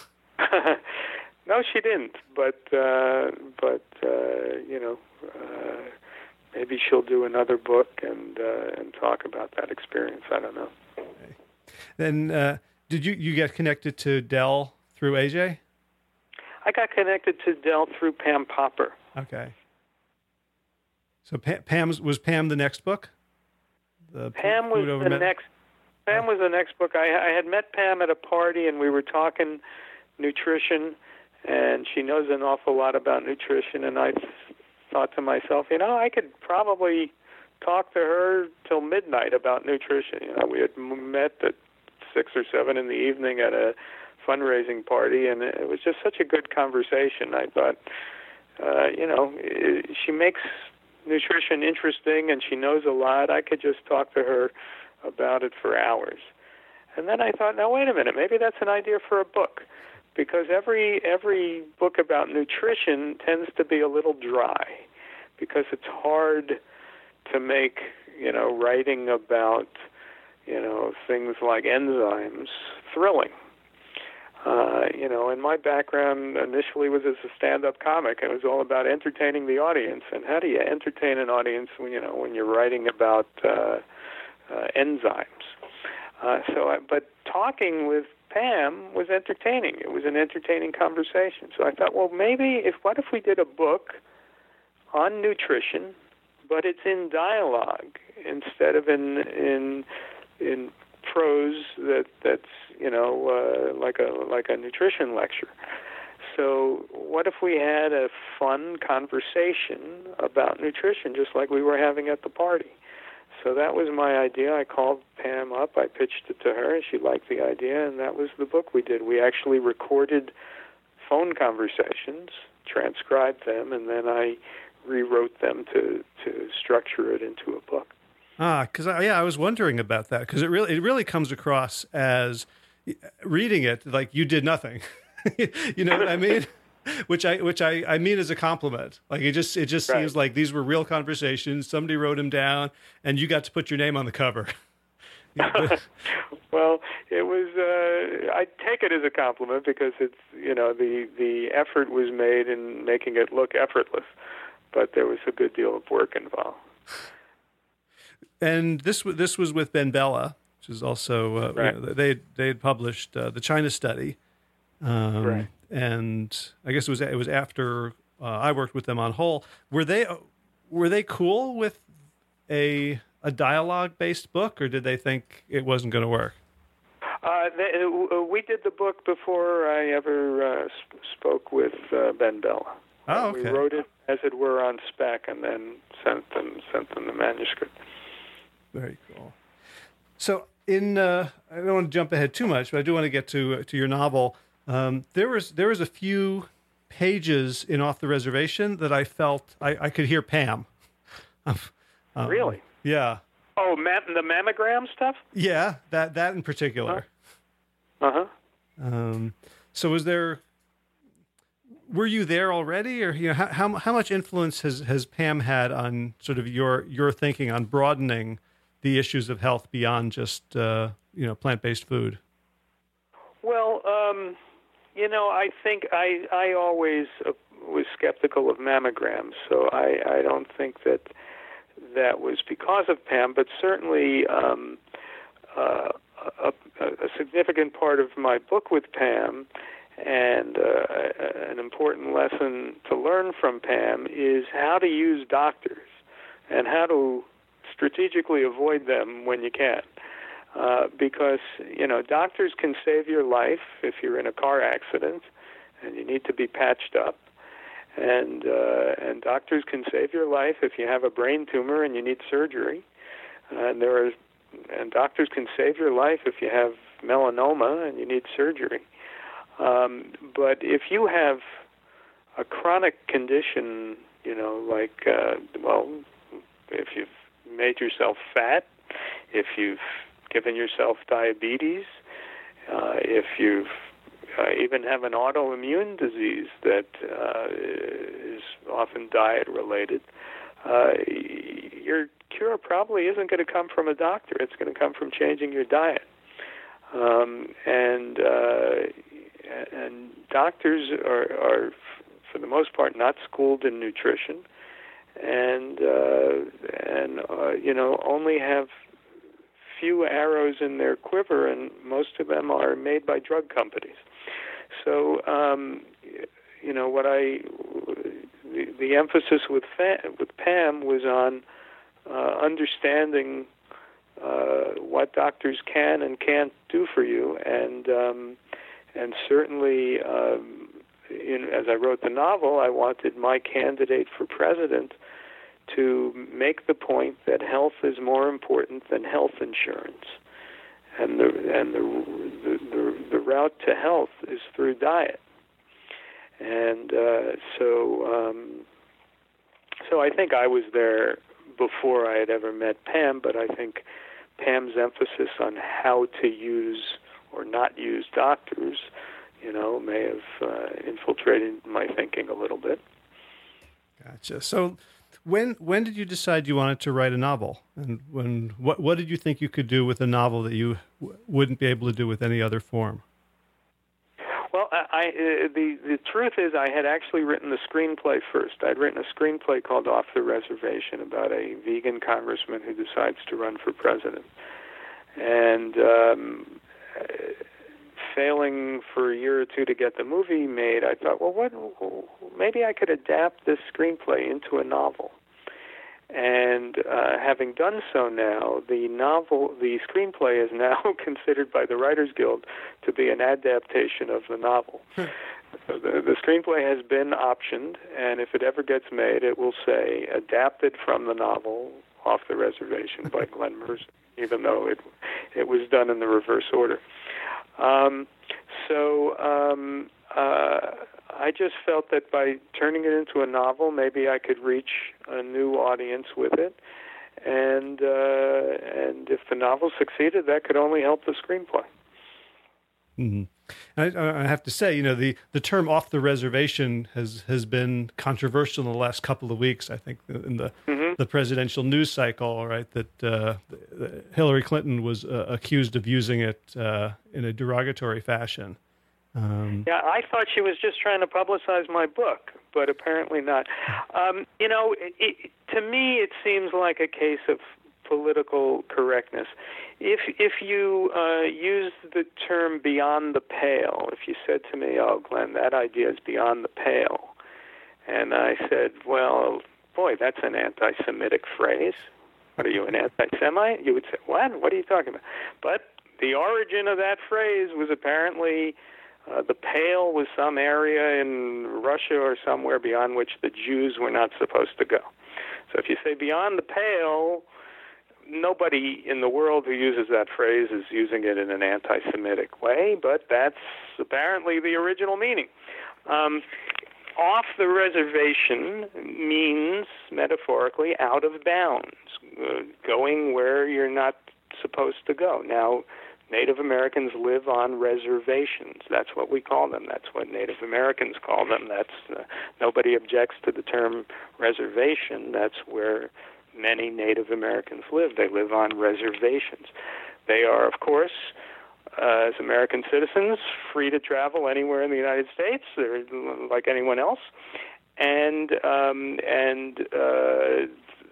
No, she didn't. But uh, but uh, you know, uh, maybe she'll do another book and uh, and talk about that experience. I don't know. Okay. Then uh, did you you get connected to Del through A J? I got connected to Del through Pam Popper. Okay. So Pam, Pam's was Pam the next book? The Pam was the med- next. Pam was the next book. I, I had met Pam at a party, and we were talking nutrition. And she knows an awful lot about nutrition, and I thought to myself, you know, I could probably talk to her till midnight about nutrition. You know, we had met at six or seven in the evening at a fundraising party, and it was just such a good conversation. I thought, uh, you know, she makes nutrition interesting, and she knows a lot. I could just talk to her about it for hours. And then I thought, now, wait a minute, maybe that's an idea for a book. Because every every book about nutrition tends to be a little dry, because it's hard to make, you know, writing about, you know, things like enzymes thrilling. Uh, you know, and my background initially was as a stand-up comic. It was all about entertaining the audience. And how do you entertain an audience when, you know, when you're writing about uh, uh, enzymes? Uh, so, I, but talking with Pam was entertaining. It was an entertaining conversation. So I thought, well, maybe if what if we did a book on nutrition, but it's in dialogue instead of in in in prose that that's you know uh, like a like a nutrition lecture. So what if we had a fun conversation about nutrition, just like we were having at the party? So that was my idea. I called Pam up, I pitched it to her, and she liked the idea, and that was the book we did. We actually recorded phone conversations, transcribed them, and then I rewrote them to, to structure it into a book. Ah, because yeah, I was wondering about that, because it really it really comes across as reading it like you did nothing. You know what I mean? Which I which I, I mean as a compliment. Like it just it just right. seems like these were real conversations. Somebody wrote them down, and you got to put your name on the cover. Well, it was. Uh, I take it as a compliment because it's you know the the effort was made in making it look effortless, but there was a good deal of work involved. And this this was with BenBella, which is also uh, right. you know, they they had published uh, the China Study. Um, right. And I guess it was it was after uh, I worked with them on Whole. Were they were they cool with a a dialogue based book, or did they think it wasn't going to work? Uh, they, uh, we did the book before I ever uh, sp- spoke with uh, BenBella. Oh, okay. We wrote it as it were on spec, and then sent them sent them the manuscript. Very cool. So, in uh, I don't want to jump ahead too much, but I do want to get to to your novel. Um, there was there was a few pages in Off the Reservation that I felt I, I could hear Pam. um, Really? Yeah. Oh, ma- the mammogram stuff? Yeah, that that in particular. Uh huh. Um, so was there? Were you there already, or you know, how how, how much influence has, has Pam had on sort of your your thinking on broadening the issues of health beyond just uh, you know plant-based food? Well, um, you know, I think I I always uh, was skeptical of mammograms, so I I don't think that that was because of Pam, but certainly um, uh, a, a significant part of my book with Pam and uh, an important lesson to learn from Pam is how to use doctors and how to strategically avoid them when you can. Uh, because, you know, doctors can save your life if you're in a car accident and you need to be patched up. And uh, and doctors can save your life if you have a brain tumor and you need surgery. Uh, and there are, and doctors can save your life if you have melanoma and you need surgery. Um, but if you have a chronic condition, you know, like uh, well, if you've made yourself fat, if you've given yourself diabetes, uh, if you've Uh, even have an autoimmune disease that uh, is often diet-related, uh, your cure probably isn't going to come from a doctor. It's going to come from changing your diet. Um, and uh, and doctors are, are, for the most part, not schooled in nutrition, and uh, and uh, you know only have few arrows in their quiver, and most of them are made by drug companies. So, um, you know, what I the, the emphasis with Fa- with Pam was on uh, understanding uh, what doctors can and can't do for you, and um, and certainly, um, in, as I wrote the novel, I wanted my candidate for president to make the point that health is more important than health insurance, and the and the the, the, the route to health is through diet. And uh, so, um, so I think I was there before I had ever met Pam, but I think Pam's emphasis on how to use or not use doctors, you know, may have uh, infiltrated my thinking a little bit. Gotcha. So. When when did you decide you wanted to write a novel, and when what what did you think you could do with a novel that you w- wouldn't be able to do with any other form? Well, I, I uh, the the truth is I had actually written the screenplay first. I'd written a screenplay called Off the Reservation about a vegan congressman who decides to run for president, and um, failing for a year or two to get the movie made, I thought, well, what? Maybe I could adapt this screenplay into a novel. And uh, having done so now, the novel, the screenplay is now considered by the Writers Guild to be an adaptation of the novel. So the, the screenplay has been optioned, and if it ever gets made, it will say adapted from the novel Off the Reservation by Glenn Mercer, even though it it was done in the reverse order. Um, so um, uh, I just felt that by turning it into a novel, maybe I could reach a new audience with it, and uh, and if the novel succeeded, that could only help the screenplay. Mm-hmm. I, I have to say, you know, the, the term "off the reservation" has has been controversial in the last couple of weeks. I think in the mm-hmm. the presidential news cycle, right? That uh, Hillary Clinton was uh, accused of using it uh, in a derogatory fashion. Um, yeah, I thought she was just trying to publicize my book, but apparently not. Um, you know, it, it, to me, it seems like a case of political correctness. If if you uh, use the term "beyond the pale," if you said to me, "Oh, Glenn, that idea is beyond the pale," and I said, "Well, boy, that's an anti-Semitic phrase. What are you, an anti-Semite?" You would say, "What? What are you talking about?" But the origin of that phrase was apparently uh, the Pale was some area in Russia or somewhere beyond which the Jews were not supposed to go. So if you say beyond the pale, nobody in the world who uses that phrase is using it in an anti-Semitic way, but that's apparently the original meaning. Um, off the reservation means, metaphorically, out of bounds, uh, going where you're not supposed to go. Now, Native Americans live on reservations. That's what we call them. That's what Native Americans call them. That's uh, nobody objects to the term reservation. That's where many Native Americans live. They live on reservations. They are, of course, uh, as American citizens, free to travel anywhere in the United States. They're like anyone else. And um, and uh,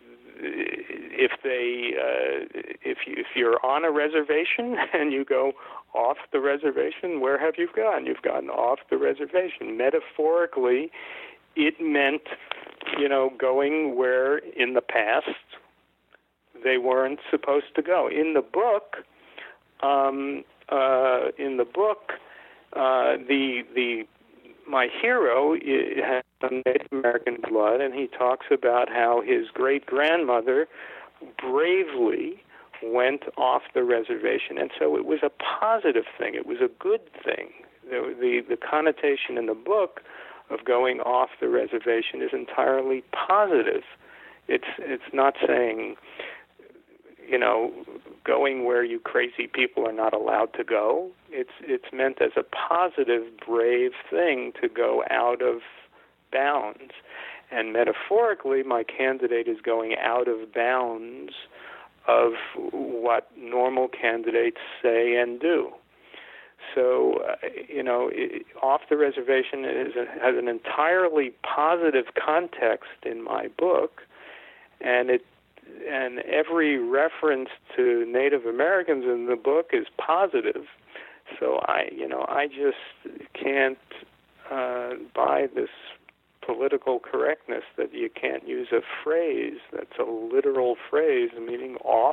if they uh, if you, if you're on a reservation and you go off the reservation, where have you gone? You've gone off the reservation. Metaphorically, it meant, you know, going where in the past they weren't supposed to go. In the book, um, uh, in the book, uh, the the my hero has some Native American blood, and he talks about how his great-grandmother bravely went off the reservation. And so it was a positive thing. It was a good thing. The, the, the connotation in the book of going off the reservation is entirely positive. It's, it's not saying, you know, going where you crazy people are not allowed to go. It's it's meant as a positive, brave thing to go out of bounds. And metaphorically, my candidate is going out of bounds of what normal candidates say and do. So, uh, you know, it, off the reservation is a, has an entirely positive context in my book, and it and every reference to Native Americans in the book is positive. So I, you know, I just can't uh, buy this political correctness that you can't use a phrase that's a literal phrase meaning off,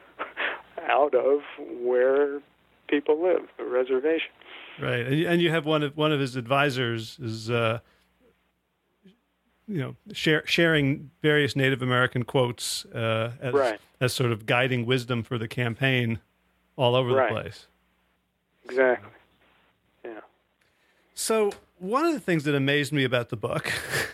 out of where people live, the reservation. Right, and you have one of one of his advisors is, uh, you know, share, sharing various Native American quotes uh, as right. as sort of guiding wisdom for the campaign all over right. the place. Exactly. Yeah. So one of the things that amazed me about the book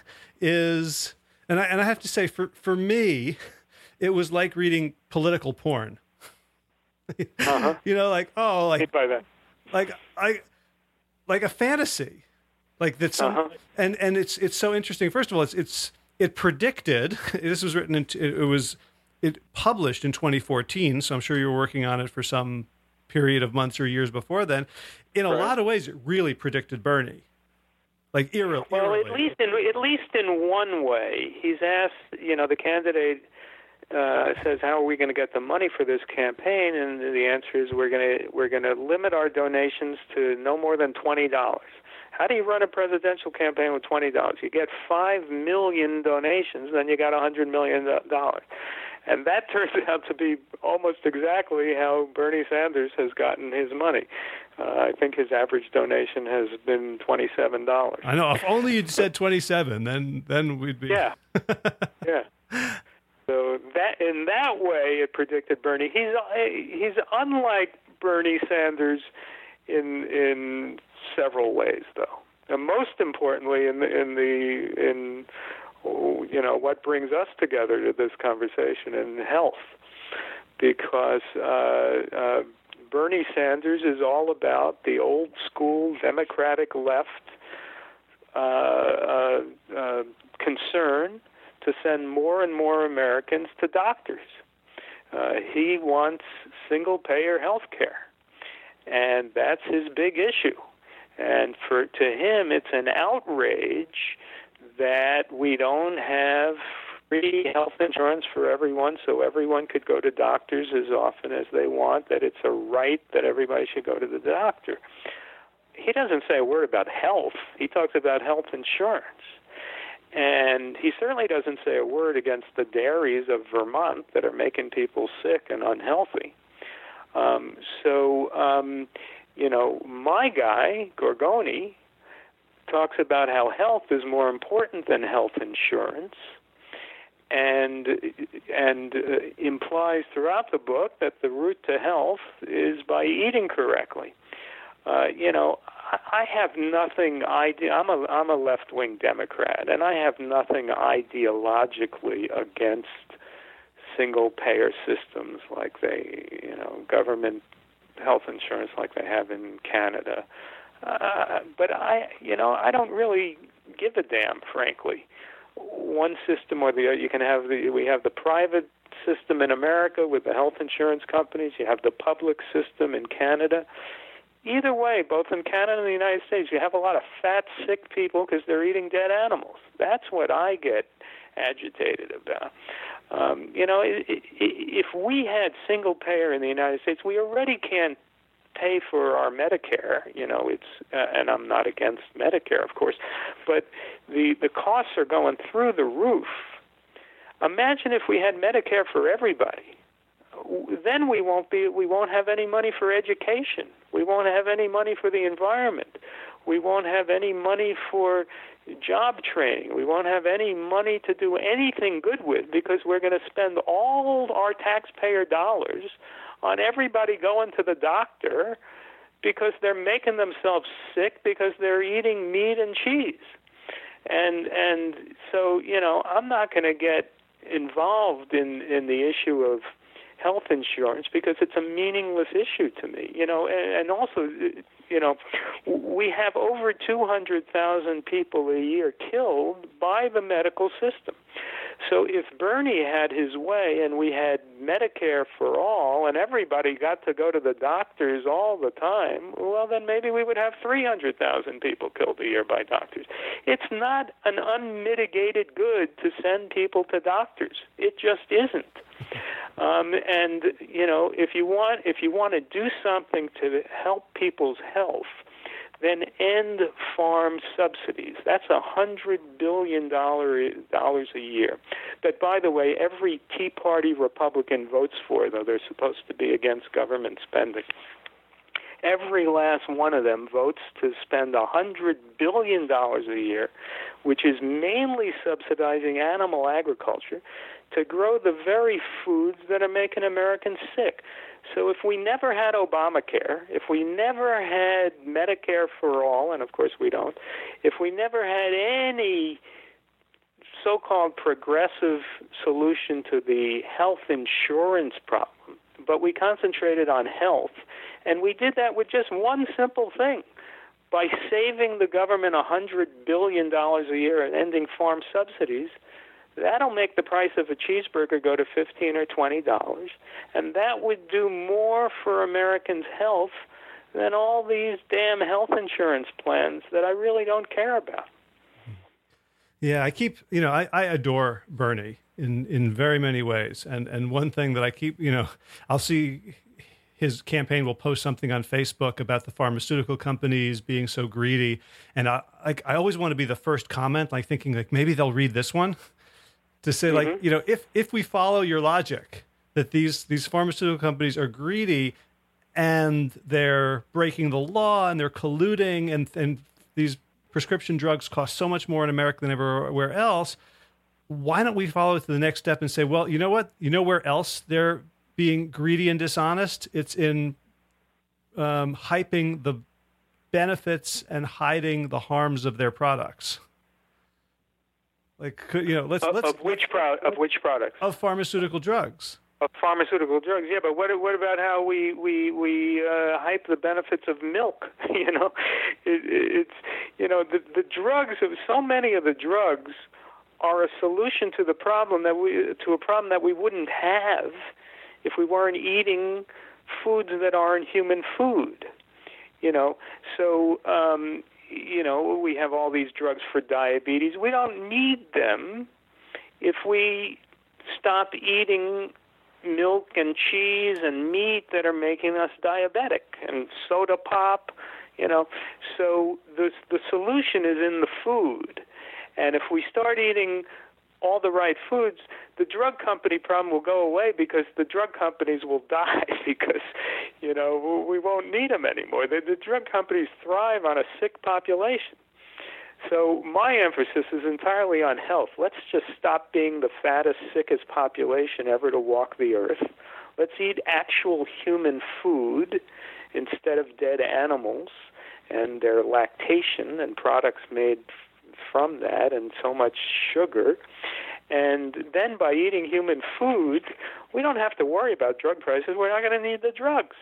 is, and I and I have to say, for for me, it was like reading political porn. Uh-huh. You know, like oh, like by that. like I, like a fantasy, like that. Some, uh-huh. and and it's it's so interesting. First of all, it's it's it predicted. This was written in. It was it published in twenty fourteen. So I'm sure you were working on it for some period of months or years before then. In a right. lot of ways, it really predicted Bernie. Like eerily. Well, eerily. at least in at least in one way, he's asked. You know, the candidate uh, says, "How are we going to get the money for this campaign?" And the answer is, "We're going to we're going to limit our donations to no more than twenty dollars." How do you run a presidential campaign with twenty dollars? You get five million donations, then you got a hundred million dollars. And that turns out to be almost exactly how Bernie Sanders has gotten his money. Uh, I think his average donation has been twenty-seven dollars. I know. If only you'd said twenty-seven, then then we'd be. Yeah, yeah. So that in that way, it predicted Bernie. He's he's unlike Bernie Sanders in in several ways, though. And most importantly, in the in the in you know, what brings us together to this conversation in health, because uh, uh, Bernie Sanders is all about the old school Democratic left uh, uh, uh, concern to send more and more Americans to doctors. Uh, he wants single-payer health care, and that's his big issue. And for to him, it's an outrage that we don't have free health insurance for everyone, so everyone could go to doctors as often as they want, that it's a right that everybody should go to the doctor. He doesn't say a word about health. He talks about health insurance. And he certainly doesn't say a word against the dairies of Vermont that are making people sick and unhealthy. Um, so, um, you know, my guy, Gorgoni, talks about how health is more important than health insurance, and and uh, implies throughout the book that the route to health is by eating correctly. Uh, you know, I have nothing ide- I'm a I'm a left-wing Democrat, and I have nothing ideologically against single-payer systems like they, you know, government health insurance like they have in Canada. Uh, but I, you know, I don't really give a damn, frankly. One system or the other. You can have the we have the private system in America with the health insurance companies. You have the public system in Canada. Either way, both in Canada and the United States, you have a lot of fat, sick people because they're eating dead animals. That's what I get agitated about. Um, you know, if we had single payer in the United States, we already can't pay for our Medicare. You know, it's uh, and I'm not against Medicare, of course, but the the costs are going through the roof. Imagine if we had Medicare for everybody. Then we won't be we won't have any money for education. We won't have any money for the environment. We won't have any money for job training. We won't have any money to do anything good with because we're going to spend all our taxpayer dollars on everybody going to the doctor because they're making themselves sick because they're eating meat and cheese. And and so, you know, I'm not going to get involved in, in the issue of health insurance because it's a meaningless issue to me. You know, and, and also, you know, we have over two hundred thousand people a year killed by the medical system. So if Bernie had his way and we had Medicare for all and everybody got to go to the doctors all the time, well, then maybe we would have three hundred thousand people killed a year by doctors. It's not an unmitigated good to send people to doctors. It just isn't. Um, and, you know, if you want if you want to do something to help people's health, then end farm subsidies. That's a hundred billion dollars a year. That, by the way, every Tea Party Republican votes for, though they're supposed to be against government spending. Every last one of them votes to spend a hundred billion dollars a year, which is mainly subsidizing animal agriculture, to grow the very foods that are making Americans sick. So if we never had Obamacare, if we never had Medicare for all, and of course we don't, if we never had any so-called progressive solution to the health insurance problem, but we concentrated on health, and we did that with just one simple thing, by saving the government one hundred billion dollars a year and ending farm subsidies, that'll make the price of a cheeseburger go to fifteen or twenty dollars, and that would do more for Americans' health than all these damn health insurance plans that I really don't care about. Yeah, I keep, you know, I, I adore Bernie in, in very many ways, and and one thing that I keep, you know, I'll see his campaign will post something on Facebook about the pharmaceutical companies being so greedy, and I like I always want to be the first comment, like thinking like maybe they'll read this one. To say, mm-hmm. like, you know, if if we follow your logic that these these pharmaceutical companies are greedy and they're breaking the law and they're colluding and and these prescription drugs cost so much more in America than everywhere else, why don't we follow it to the next step and say, well, you know what? You know where else they're being greedy and dishonest? It's in um, hyping the benefits and hiding the harms of their products. Like, you know, let's of, let's of which pro- of which products of pharmaceutical drugs. Of pharmaceutical drugs, yeah. But what what about how we we we uh, hype the benefits of milk? you know, it, it's you know the the drugs. So many of the drugs are a solution to the problem that we to a problem that we wouldn't have if we weren't eating foods that aren't human food. You know, so. Um, You know, we have all these drugs for diabetes. We don't need them if we stop eating milk and cheese and meat that are making us diabetic, and soda pop, you know. So the the solution is in the food. And if we start eating all the right foods, the drug company problem will go away because the drug companies will die because, you know, we won't need them anymore. The, the drug companies thrive on a sick population. So my emphasis is entirely on health. Let's just stop being the fattest, sickest population ever to walk the earth. Let's eat actual human food instead of dead animals. and their lactation and products made f- from that, and so much sugar. And then by eating human food, we don't have to worry about drug prices. We're not going to need the drugs.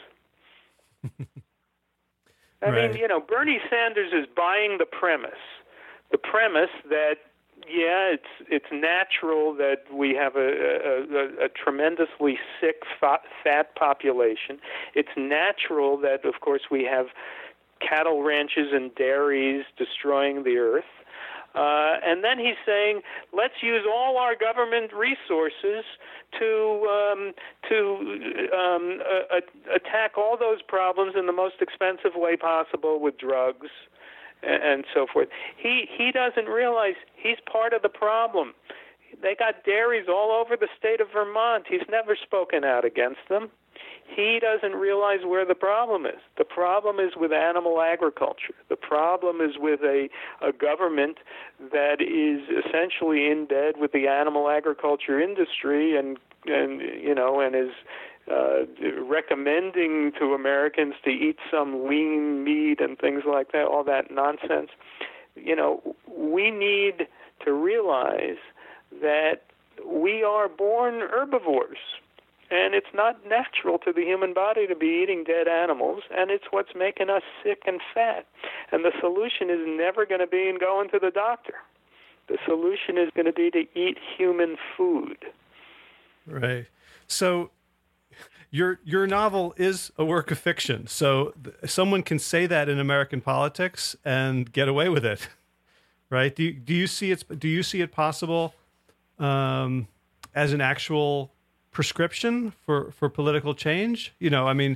I Right. mean, you know, Bernie Sanders is buying the premise, the premise that, yeah, it's it's natural that we have a, a, a tremendously sick, fat population. It's natural that, of course, we have cattle ranches and dairies destroying the earth. Uh, and then he's saying, let's use all our government resources to um, to um, uh, attack all those problems in the most expensive way possible with drugs and, and so forth. He he doesn't realize he's part of the problem. They got dairies all over the state of Vermont. He's never spoken out against them. He doesn't realize where the problem is. The problem is with animal agriculture. The problem is with a, a government that is essentially in bed with the animal agriculture industry and, and you know, and is uh, recommending to Americans to eat some lean meat and things like that, all that nonsense. You know, we need to realize that we are born herbivores. And it's not natural to the human body to be eating dead animals, and it's what's making us sick and fat. And the solution is never going to be in going to the doctor. The solution is going to be to eat human food. Right. So your your novel is a work of fiction. So th- someone can say that in American politics and get away with it, right? Do you, do you see it? Do you see it possible um, as an actual prescription for, for political change? You know, I mean,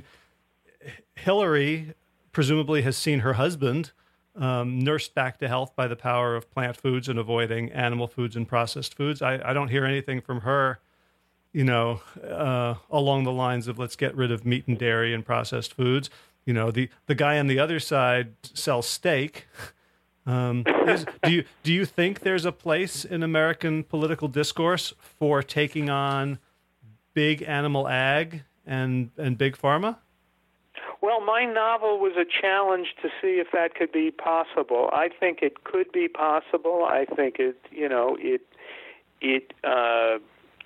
Hillary presumably has seen her husband um, nursed back to health by the power of plant foods and avoiding animal foods and processed foods. I, I don't hear anything from her, you know, uh, along the lines of let's get rid of meat and dairy and processed foods. You know, the, the guy on the other side sells steak. Um, is, do you do you think there's a place in American political discourse for taking on big animal ag and, and big pharma? Well, my novel was a challenge to see if that could be possible. I think it could be possible. I think it, you know, it, it, uh,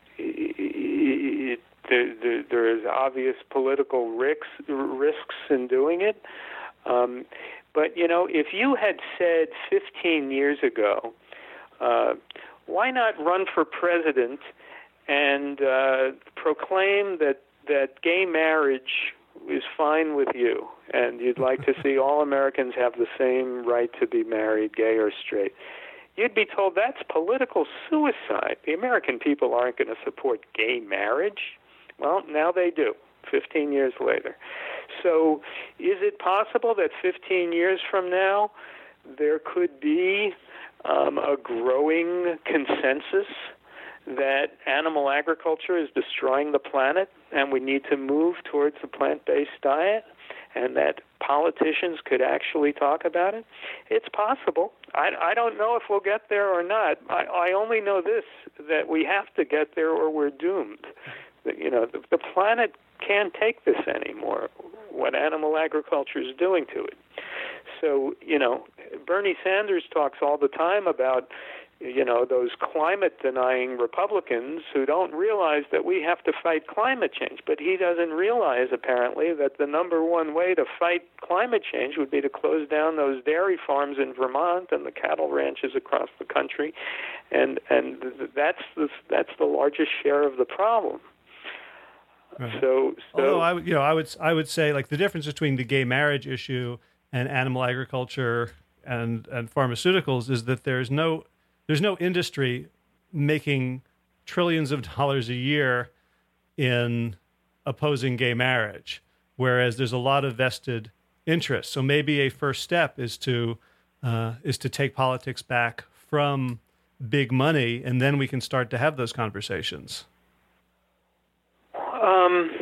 it, there, there, there is obvious political risks, risks in doing it. Um, but, you know, if you had said fifteen years ago, uh, why not run for president and uh, proclaim that, that gay marriage is fine with you, and you'd like to see all Americans have the same right to be married, gay or straight, you'd be told that's political suicide. The American people aren't going to support gay marriage. Well, now they do, fifteen years later. So is it possible that fifteen years from now there could be um, a growing consensus that animal agriculture is destroying the planet and we need to move towards a plant-based diet, and that politicians could actually talk about it? It's possible. I, I don't know if we'll get there or not. I, I only know this, that we have to get there or we're doomed. You know, the, the planet can't take this anymore, what animal agriculture is doing to it. So, you know, Bernie Sanders talks all the time about, you know, those climate-denying Republicans who don't realize that we have to fight climate change. But he doesn't realize, apparently, that the number one way to fight climate change would be to close down those dairy farms in Vermont and the cattle ranches across the country. And and that's the, that's the largest share of the problem. Right. So, so Although I would, you know, I would, I would say like the difference between the gay marriage issue and animal agriculture and, and pharmaceuticals is that there's no There's no industry making trillions of dollars a year in opposing gay marriage, whereas there's a lot of vested interest. So maybe a first step is to uh, is to take politics back from big money, and then we can start to have those conversations. Um,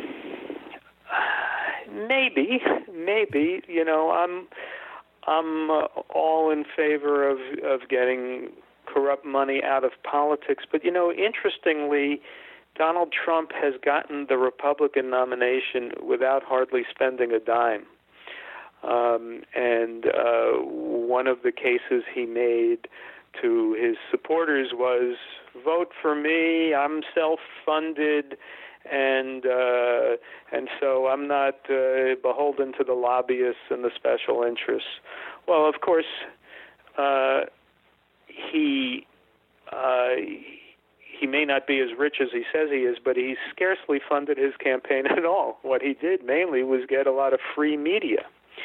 maybe, maybe. You know, I'm I'm uh, all in favor of of getting corrupt money out of politics. But, you know, interestingly, Donald Trump has gotten the Republican nomination without hardly spending a dime. Um, and uh, one of the cases he made to his supporters was, vote for me, I'm self-funded, and uh, and so I'm not uh, beholden to the lobbyists and the special interests. Well, of course, uh, he uh, he may not be as rich as he says he is, but he scarcely funded his campaign at all. What he did mainly was get a lot of free media.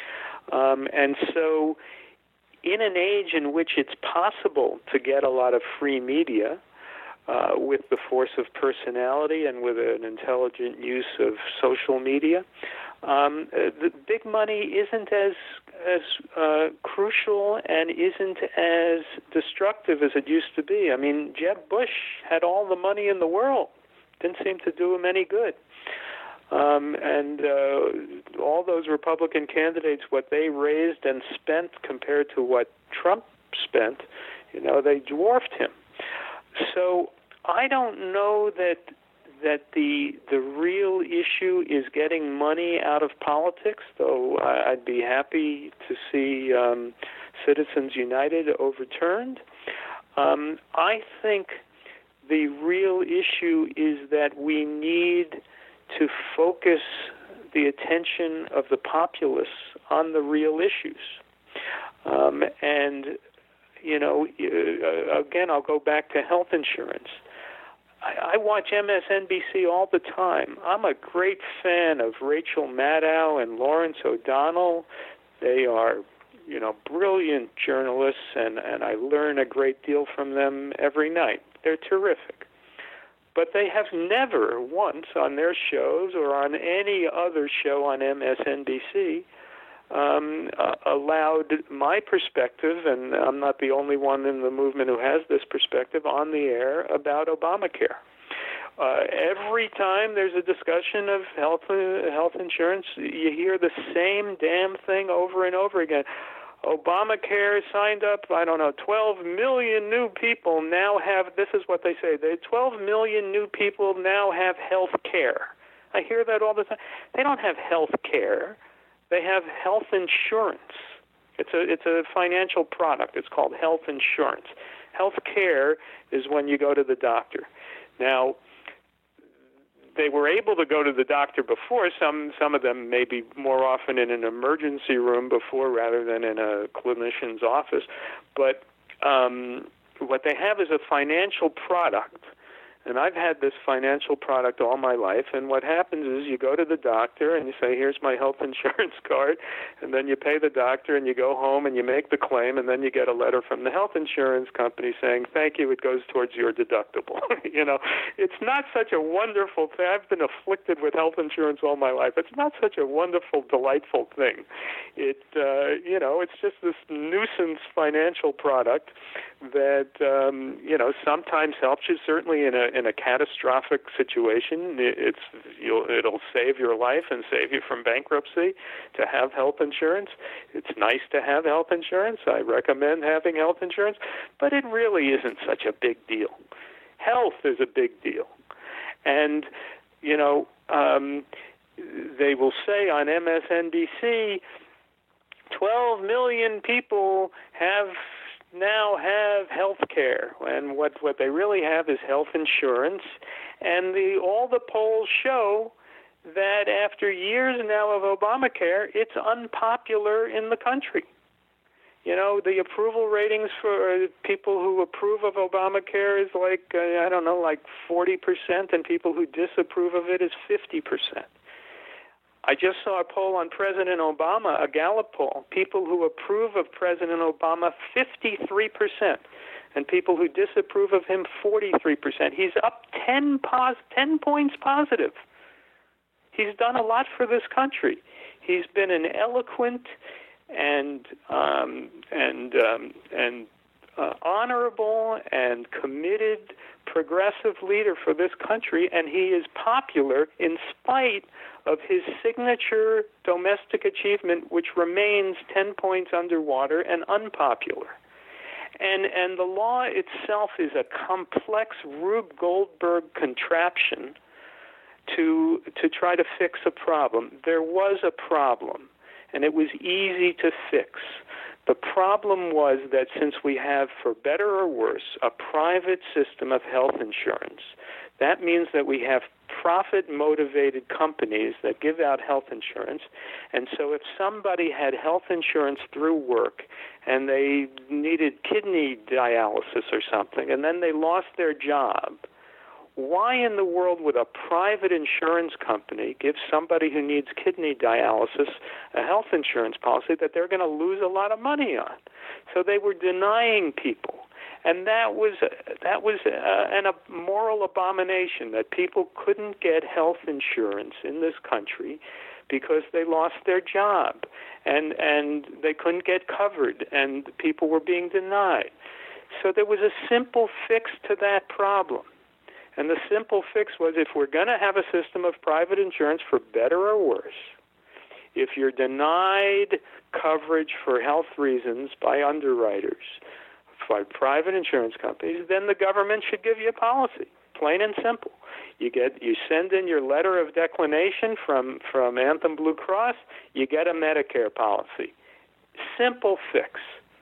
Um, and so in an age in which it's possible to get a lot of free media uh, with the force of personality and with an intelligent use of social media, um, the big money isn't as as uh, crucial and isn't as destructive as it used to be. I mean, Jeb Bush had all the money in the world. Didn't seem to do him any good. Um, and uh, all those Republican candidates, what they raised and spent compared to what Trump spent, you know, they dwarfed him. So I don't know that that the the real issue is getting money out of politics, though I'd be happy to see um, Citizens United overturned. Um, I think the real issue is that we need to focus the attention of the populace on the real issues. Um, and, you know, uh, again, I'll go back to health insurance. I, I watch M S N B C all the time. I'm a great fan of Rachel Maddow and Lawrence O'Donnell. They are, you know, brilliant journalists, and, and I learn a great deal from them every night. They're terrific. But they have never once on their shows or on any other show on M S N B C um, uh, allowed my perspective, and I'm not the only one in the movement who has this perspective, on the air about Obamacare. Uh, every time there's a discussion of health uh, health insurance, you hear the same damn thing over and over again. Obamacare signed up, I don't know, twelve million new people now have, this is what they say, they twelve million new people now have health care. I hear that all the time. They don't have health care. They have health insurance. It's a, it's a financial product. It's called health insurance. Health care is when you go to the doctor. Now, they were able to go to the doctor before, some some of them maybe more often in an emergency room before rather than in a clinician's office. But um, what they have is a financial product. And I've had this financial product all my life, and what happens is you go to the doctor and you say, here's my health insurance card, and then you pay the doctor and you go home and you make the claim, and then you get a letter from the health insurance company saying, thank you, it goes towards your deductible. You know, it's not such a wonderful thing. I've been afflicted with health insurance all my life. It's not such a wonderful, delightful thing. It, uh, you know, it's just this nuisance financial product that, um, you know, sometimes helps you, certainly in a in a catastrophic situation. It's you'll, it'll save your life and save you from bankruptcy to have health insurance. It's nice to have health insurance. I recommend having health insurance, but it really isn't such a big deal. Health is a big deal. And, you know, um, they will say on M S N B C, twelve million people have now have health care, and what, what they really have is health insurance, and the all the polls show that after years now of Obamacare, it's unpopular in the country. You know, the approval ratings for people who approve of Obamacare is like, uh, I don't know, like forty percent, and people who disapprove of it is fifty percent. I just saw a poll on President Obama, a Gallup poll. People who approve of President Obama, fifty-three percent. And people who disapprove of him, forty-three percent. He's up ten, pos- ten points positive. He's done a lot for this country. He's been an eloquent and um, and um, and uh, honorable and committed progressive leader for this country, and he is popular in spite of his signature domestic achievement, which remains ten points underwater and unpopular. And and the law itself is a complex Rube Goldberg contraption to to try to fix a problem. There was a problem, and it was easy to fix. The problem was that since we have, for better or worse, a private system of health insurance, that means that we have profit-motivated companies that give out health insurance. And so if somebody had health insurance through work and they needed kidney dialysis or something, and then they lost their job, why in the world would a private insurance company give somebody who needs kidney dialysis a health insurance policy that they're going to lose a lot of money on? So they were denying people. And that was that was uh, an, a moral abomination, that people couldn't get health insurance in this country because they lost their job, and and they couldn't get covered, and people were being denied. So there was a simple fix to that problem. And the simple fix was, if we're going to have a system of private insurance, for better or worse, if you're denied coverage for health reasons by underwriters, by private insurance companies, then the government should give you a policy, plain and simple. You get, you send in your letter of declination from, from Anthem Blue Cross, you get a Medicare policy. Simple fix.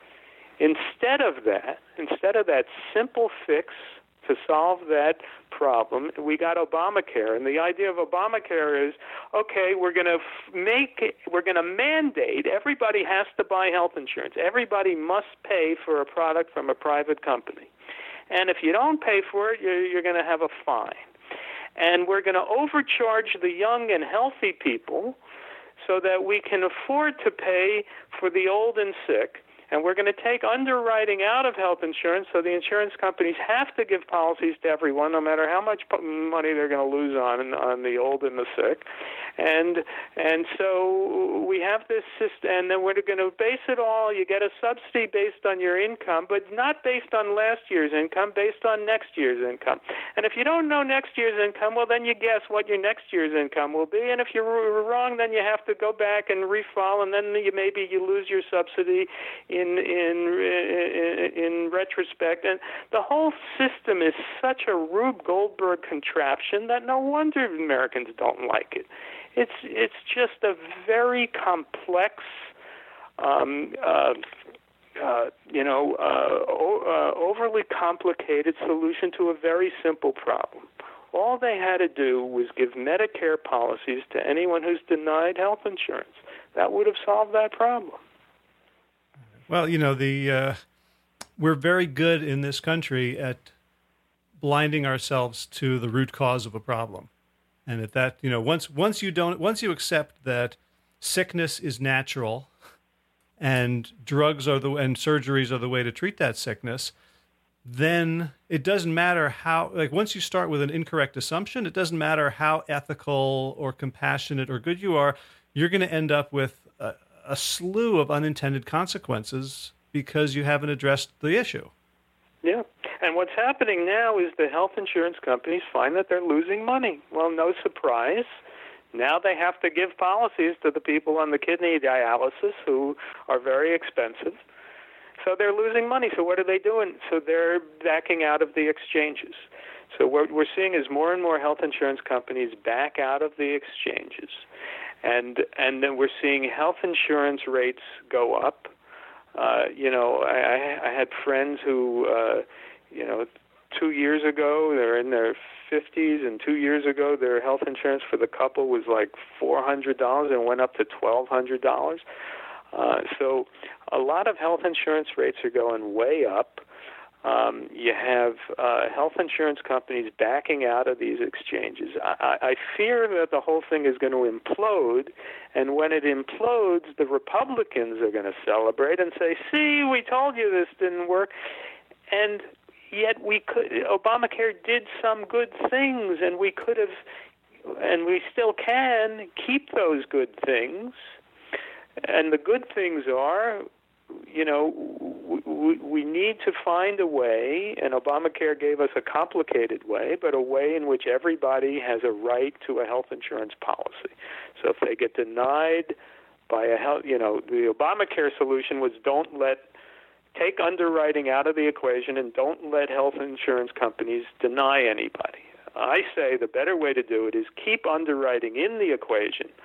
Instead of that, instead of that simple fix to solve that problem, we got Obamacare. And the idea of Obamacare is, okay, we're going to make, we're going to mandate everybody has to buy health insurance. Everybody must pay for a product from a private company. And if you don't pay for it, you're, you're going to have a fine. And we're going to overcharge the young and healthy people so that we can afford to pay for the old and sick. And we're going to take underwriting out of health insurance, so the insurance companies have to give policies to everyone, no matter how much money they're going to lose on on the old and the sick. And and so we have this system, and then we're going to base it all. You get a subsidy based on your income, but not based on last year's income, based on next year's income. And if you don't know next year's income, well, then you guess what your next year's income will be. And if you're wrong, then you have to go back and refile, and then you, maybe you lose your subsidy in In, in in retrospect. And the whole system is such a Rube Goldberg contraption that no wonder Americans don't like it. It's it's just a very complex, um, uh, uh, you know, uh, o- uh, overly complicated solution to a very simple problem. All they had to do was give Medicare policies to anyone who's denied health insurance. That would have solved that problem. Well, you know, the uh, we're very good in this country at blinding ourselves to the root cause of a problem, and at that, you know, once once you don't, once you accept that sickness is natural, and drugs are the and surgeries are the way to treat that sickness, then it doesn't matter how. Like once you start with an incorrect assumption, it doesn't matter how ethical or compassionate or good you are, you're going to end up with a, a slew of unintended consequences because you haven't addressed the issue. Yeah. And what's happening now is the health insurance companies find that they're losing money. Well, no surprise. Now they have to give policies to the people on the kidney dialysis who are very expensive. So they're losing money. So what are they doing? So they're backing out of the exchanges. So what we're seeing is more and more health insurance companies back out of the exchanges. And and then we're seeing health insurance rates go up. Uh, you know, I, I had friends who, uh, you know, two years ago, they're in their fifties, and two years ago, their health insurance for the couple was like four hundred dollars and went up to twelve hundred dollars. Uh, so a lot of health insurance rates are going way up. Um, you have uh, health insurance companies backing out of these exchanges. I, I fear that the whole thing is going to implode, and when it implodes, the Republicans are going to celebrate and say, see, we told you this didn't work. And yet we could, Obamacare did some good things, and we could have, and we still can, keep those good things. And the good things are, you know, we, we need to find a way, and Obamacare gave us a complicated way, but a way in which everybody has a right to a health insurance policy. So if they get denied by a health, you know, the Obamacare solution was don't let, take underwriting out of the equation and don't let health insurance companies deny anybody. I say the better way to do it is keep underwriting in the equation,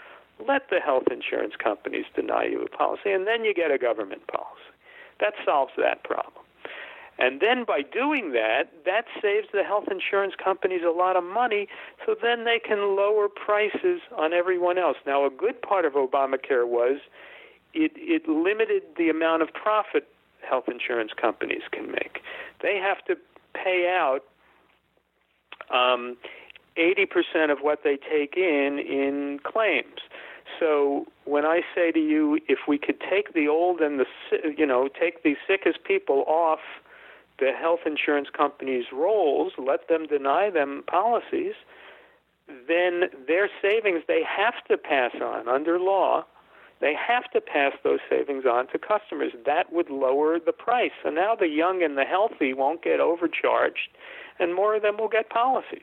let the health insurance companies deny you a policy, and then you get a government policy. That solves that problem. And then by doing that, that saves the health insurance companies a lot of money, so then they can lower prices on everyone else. Now, a good part of Obamacare was it, it limited the amount of profit health insurance companies can make. They have to pay out um, eighty percent of what they take in in claims. So when I say to you, if we could take the old and the, you know, take the sickest people off the health insurance companies' rolls, let them deny them policies, then their savings they have to pass on under law. They have to pass those savings on to customers. That would lower the price. So now the young and the healthy won't get overcharged, and more of them will get policies.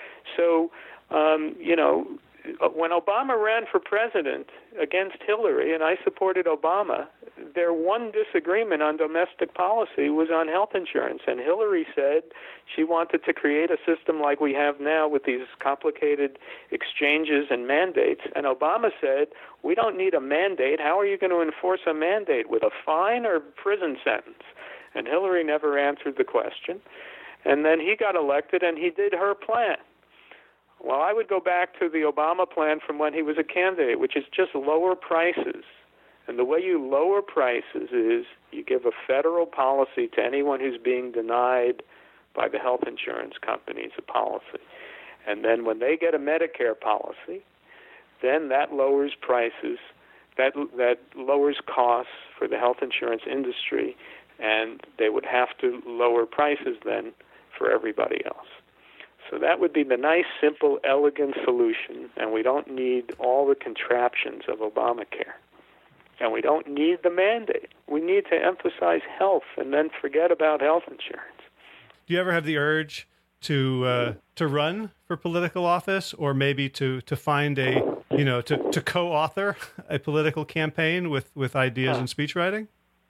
So, um, you know, when Obama ran for president against Hillary, and I supported Obama, their one disagreement on domestic policy was on health insurance. And Hillary said she wanted to create a system like we have now with these complicated exchanges and mandates. And Obama said, we don't need a mandate. How are you going to enforce a mandate? With a fine or prison sentence? And Hillary never answered the question. And then he got elected, and he did her plan. Well, I would go back to the Obama plan from when he was a candidate, which is just lower prices. And the way you lower prices is you give a federal policy to anyone who's being denied by the health insurance companies a policy. And then when they get a Medicare policy, then that lowers prices, that that lowers costs for the health insurance industry, and they would have to lower prices then for everybody else. So that would be the nice, simple, elegant solution, and we don't need all the contraptions of Obamacare. And we don't need the mandate. We need to emphasize health and then forget about health insurance. Do you ever have the urge to uh, to run for political office, or maybe to, to find a, you know, to, to co-author a political campaign with, with ideas huh. and speech writing?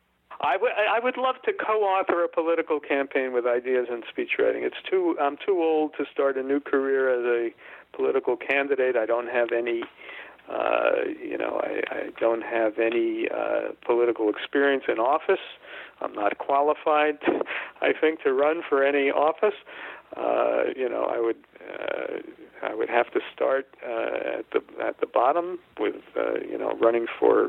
I would I would love to co-author a political campaign with ideas and speech writing. It's too I'm too old to start a new career as a political candidate. I don't have any, uh, you know, I, I don't have any uh, political experience in office. I'm not qualified, I think, to run for any office. Uh, you know, I would uh, I would have to start uh, at the at the bottom with uh, you know running for,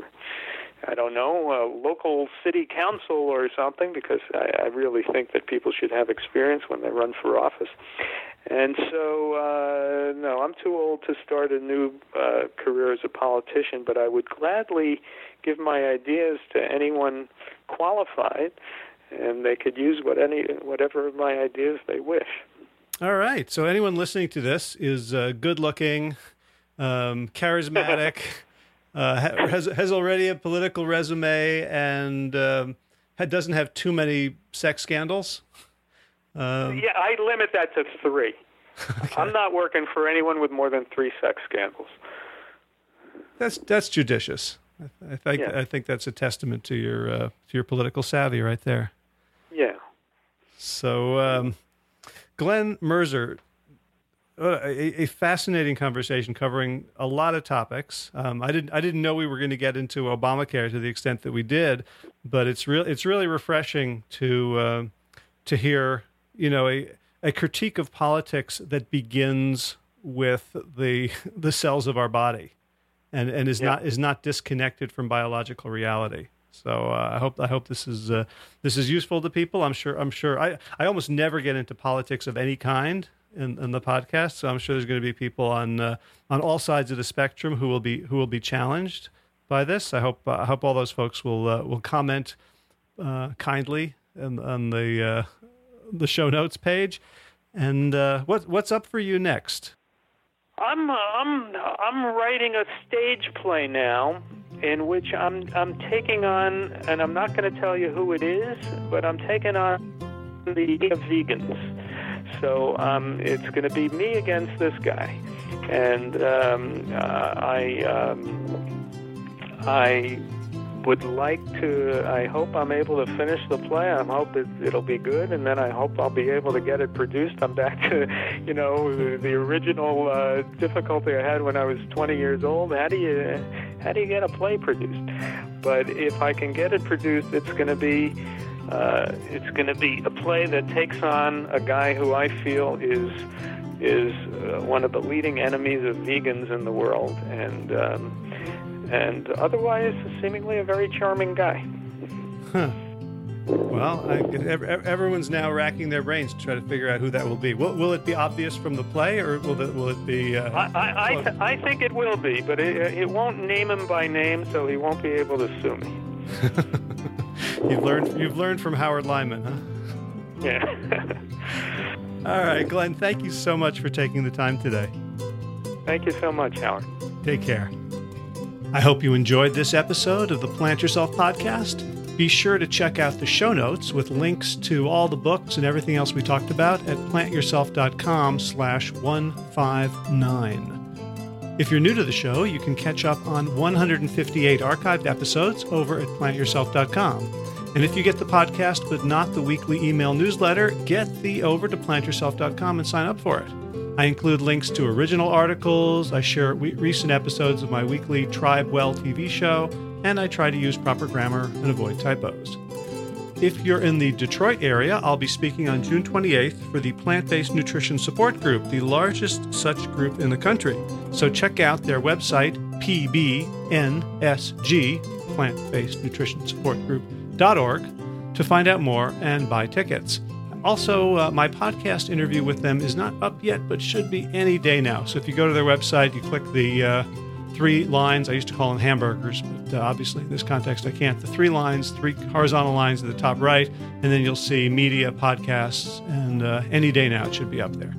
I don't know, a local city council or something, because I, I really think that people should have experience when they run for office. And so, uh, no, I'm too old to start a new uh, career as a politician, but I would gladly give my ideas to anyone qualified, and they could use what any whatever of my ideas they wish. All right. So anyone listening to this is uh, good-looking, um, charismatic, Uh, has has already a political resume, and um, doesn't have too many sex scandals. Um, yeah, I limit that to three. Okay. I'm not working for anyone with more than three sex scandals. That's that's judicious. I, I think yeah. I think that's a testament to your uh, to your political savvy right there. Yeah. So, um, Glenn Merzer. Uh, a, a fascinating conversation covering a lot of topics. Um, I didn't I didn't know we were going to get into Obamacare to the extent that we did, but it's real it's really refreshing to uh, to hear you know a, a critique of politics that begins with the the cells of our body, and and is yeah. not is not disconnected from biological reality. So uh, I hope I hope this is uh, this is useful to people. I'm sure I'm sure I, I almost never get into politics of any kind in, in the podcast, so I'm sure there's going to be people on uh, on all sides of the spectrum who will be who will be challenged by this. I hope uh, I hope all those folks will uh, will comment uh, kindly on, on the uh, the show notes page. And uh, what what's up for you next? I'm uh, I'm I'm writing a stage play now, in which I'm I'm taking on, and I'm not going to tell you who it is, but I'm taking on the vegans. So um, it's going to be me against this guy, and um, uh, I um, I would like to, I hope I'm able to finish the play. I hope it, it'll be good, and then I hope I'll be able to get it produced. I'm back to, you know, the, the original uh, difficulty I had when I was twenty years old. How do you, how do you get a play produced? But if I can get it produced, it's going to be, uh, it's going to be a play that takes on a guy who I feel is is uh, one of the leading enemies of vegans in the world, and um, and otherwise seemingly a very charming guy. Huh. Well, I, everyone's now racking their brains to try to figure out who that will be. Will, will it be obvious from the play, or will it, will it be... Uh, I, I, I, th- I think it will be, but it, it won't name him by name, so he won't be able to sue me. you've learned you've learned from Howard Lyman, huh? Yeah. All right, Glenn, thank you so much for taking the time today. Thank you so much, Howard. Take care. I hope you enjoyed this episode of the Plant Yourself podcast. Be sure to check out the show notes with links to all the books and everything else we talked about at plantyourself.com slash 159. If you're new to the show, you can catch up on one hundred fifty-eight archived episodes over at plant yourself dot com. And if you get the podcast but not the weekly email newsletter, get thee over to plant yourself dot com and sign up for it. I include links to original articles, I share we- recent episodes of my weekly Tribe Well T V show, and I try to use proper grammar and avoid typos. If you're in the Detroit area, I'll be speaking on June twenty-eighth for the Plant-Based Nutrition Support Group, the largest such group in the country. So check out their website, P B N S G, Plant-Based Nutrition Support Group dot org, to find out more and buy tickets. Also, uh, my podcast interview with them is not up yet, but should be any day now. So if you go to their website, you click the uh, three lines. I used to call them hamburgers, but uh, obviously in this context I can't. The three lines, three horizontal lines at the top right, and then you'll see media, podcasts, and uh, any day now it should be up there.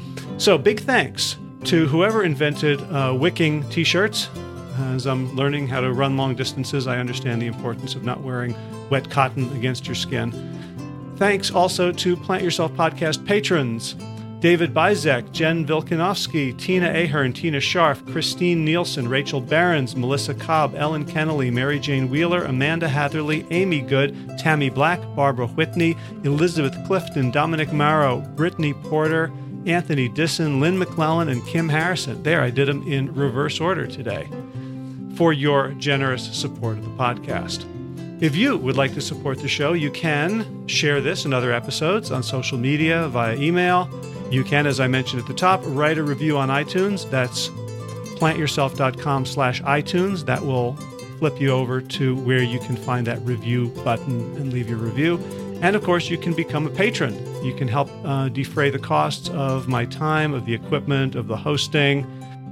So big thanks to whoever invented uh, wicking t-shirts. As I'm learning how to run long distances, I understand the importance of not wearing wet cotton against your skin. Thanks also to Plant Yourself Podcast patrons: David Bizek, Jen Vilkanovsky, Tina Ahern, Tina Scharf, Christine Nielsen, Rachel Behrens, Melissa Cobb, Ellen Kennelly, Mary Jane Wheeler, Amanda Hatherley, Amy Good, Tammy Black, Barbara Whitney, Elizabeth Clifton, Dominic Marrow, Brittany Porter, Anthony Disson, Lynn McClellan, and Kim Harrison. There, I did them in reverse order today, for your generous support of the podcast. If you would like to support the show, you can share this and other episodes on social media, via email. You can, as I mentioned at the top, write a review on iTunes. That's plantyourself.com slash iTunes. That will flip you over to where you can find that review button and leave your review. And, of course, you can become a patron. You can help uh, defray the costs of my time, of the equipment, of the hosting,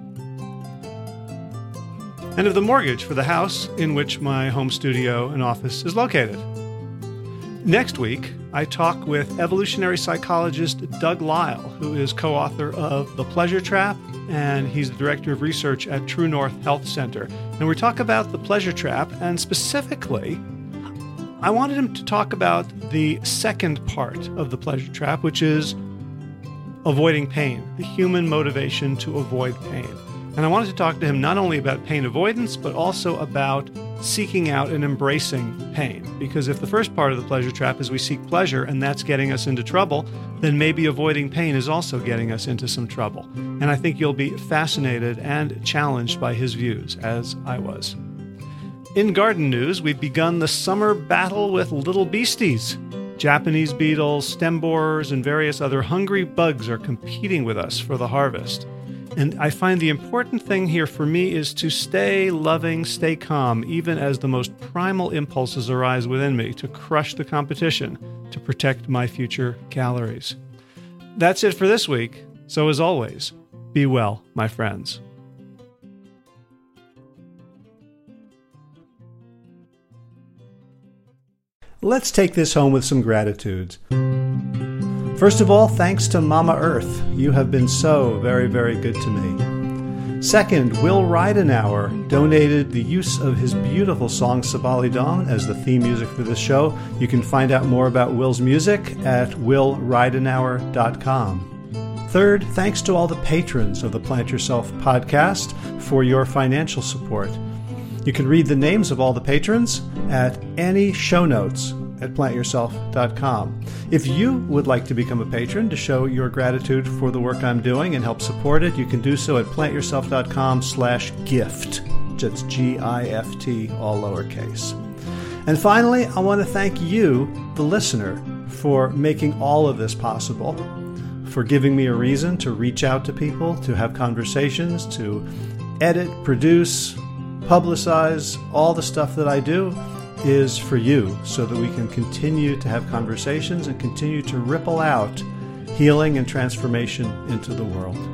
and of the mortgage for the house in which my home studio and office is located. Next week, I talk with evolutionary psychologist Doug Lyle, who is co-author of The Pleasure Trap, and he's the director of research at True North Health Center. And we talk about the pleasure trap, and specifically, I wanted him to talk about the second part of the pleasure trap, which is avoiding pain, the human motivation to avoid pain. And I wanted to talk to him not only about pain avoidance, but also about seeking out and embracing pain. Because if the first part of the pleasure trap is we seek pleasure and that's getting us into trouble, then maybe avoiding pain is also getting us into some trouble. And I think you'll be fascinated and challenged by his views, as I was. In garden news, we've begun the summer battle with little beasties. Japanese beetles, stem borers, and various other hungry bugs are competing with us for the harvest. And I find the important thing here for me is to stay loving, stay calm, even as the most primal impulses arise within me to crush the competition, to protect my future calories. That's it for this week. So as always, be well, my friends. Let's take this home with some gratitudes. First of all, thanks to Mama Earth. You have been so very, very good to me. Second, Will Ridenauer donated the use of his beautiful song Sabali Dong as the theme music for this show. You can find out more about Will's music at will ridenauer dot com. Third, thanks to all the patrons of the Plant Yourself podcast for your financial support. You can read the names of all the patrons at any show notes at plant yourself dot com. If you would like to become a patron to show your gratitude for the work I'm doing and help support it, you can do so at plant yourself dot com slash gift. That's G I F T, all lowercase. And finally, I want to thank you, the listener, for making all of this possible, for giving me a reason to reach out to people, to have conversations, to edit, produce, publicize. All the stuff that I do is for you, so that we can continue to have conversations and continue to ripple out healing and transformation into the world.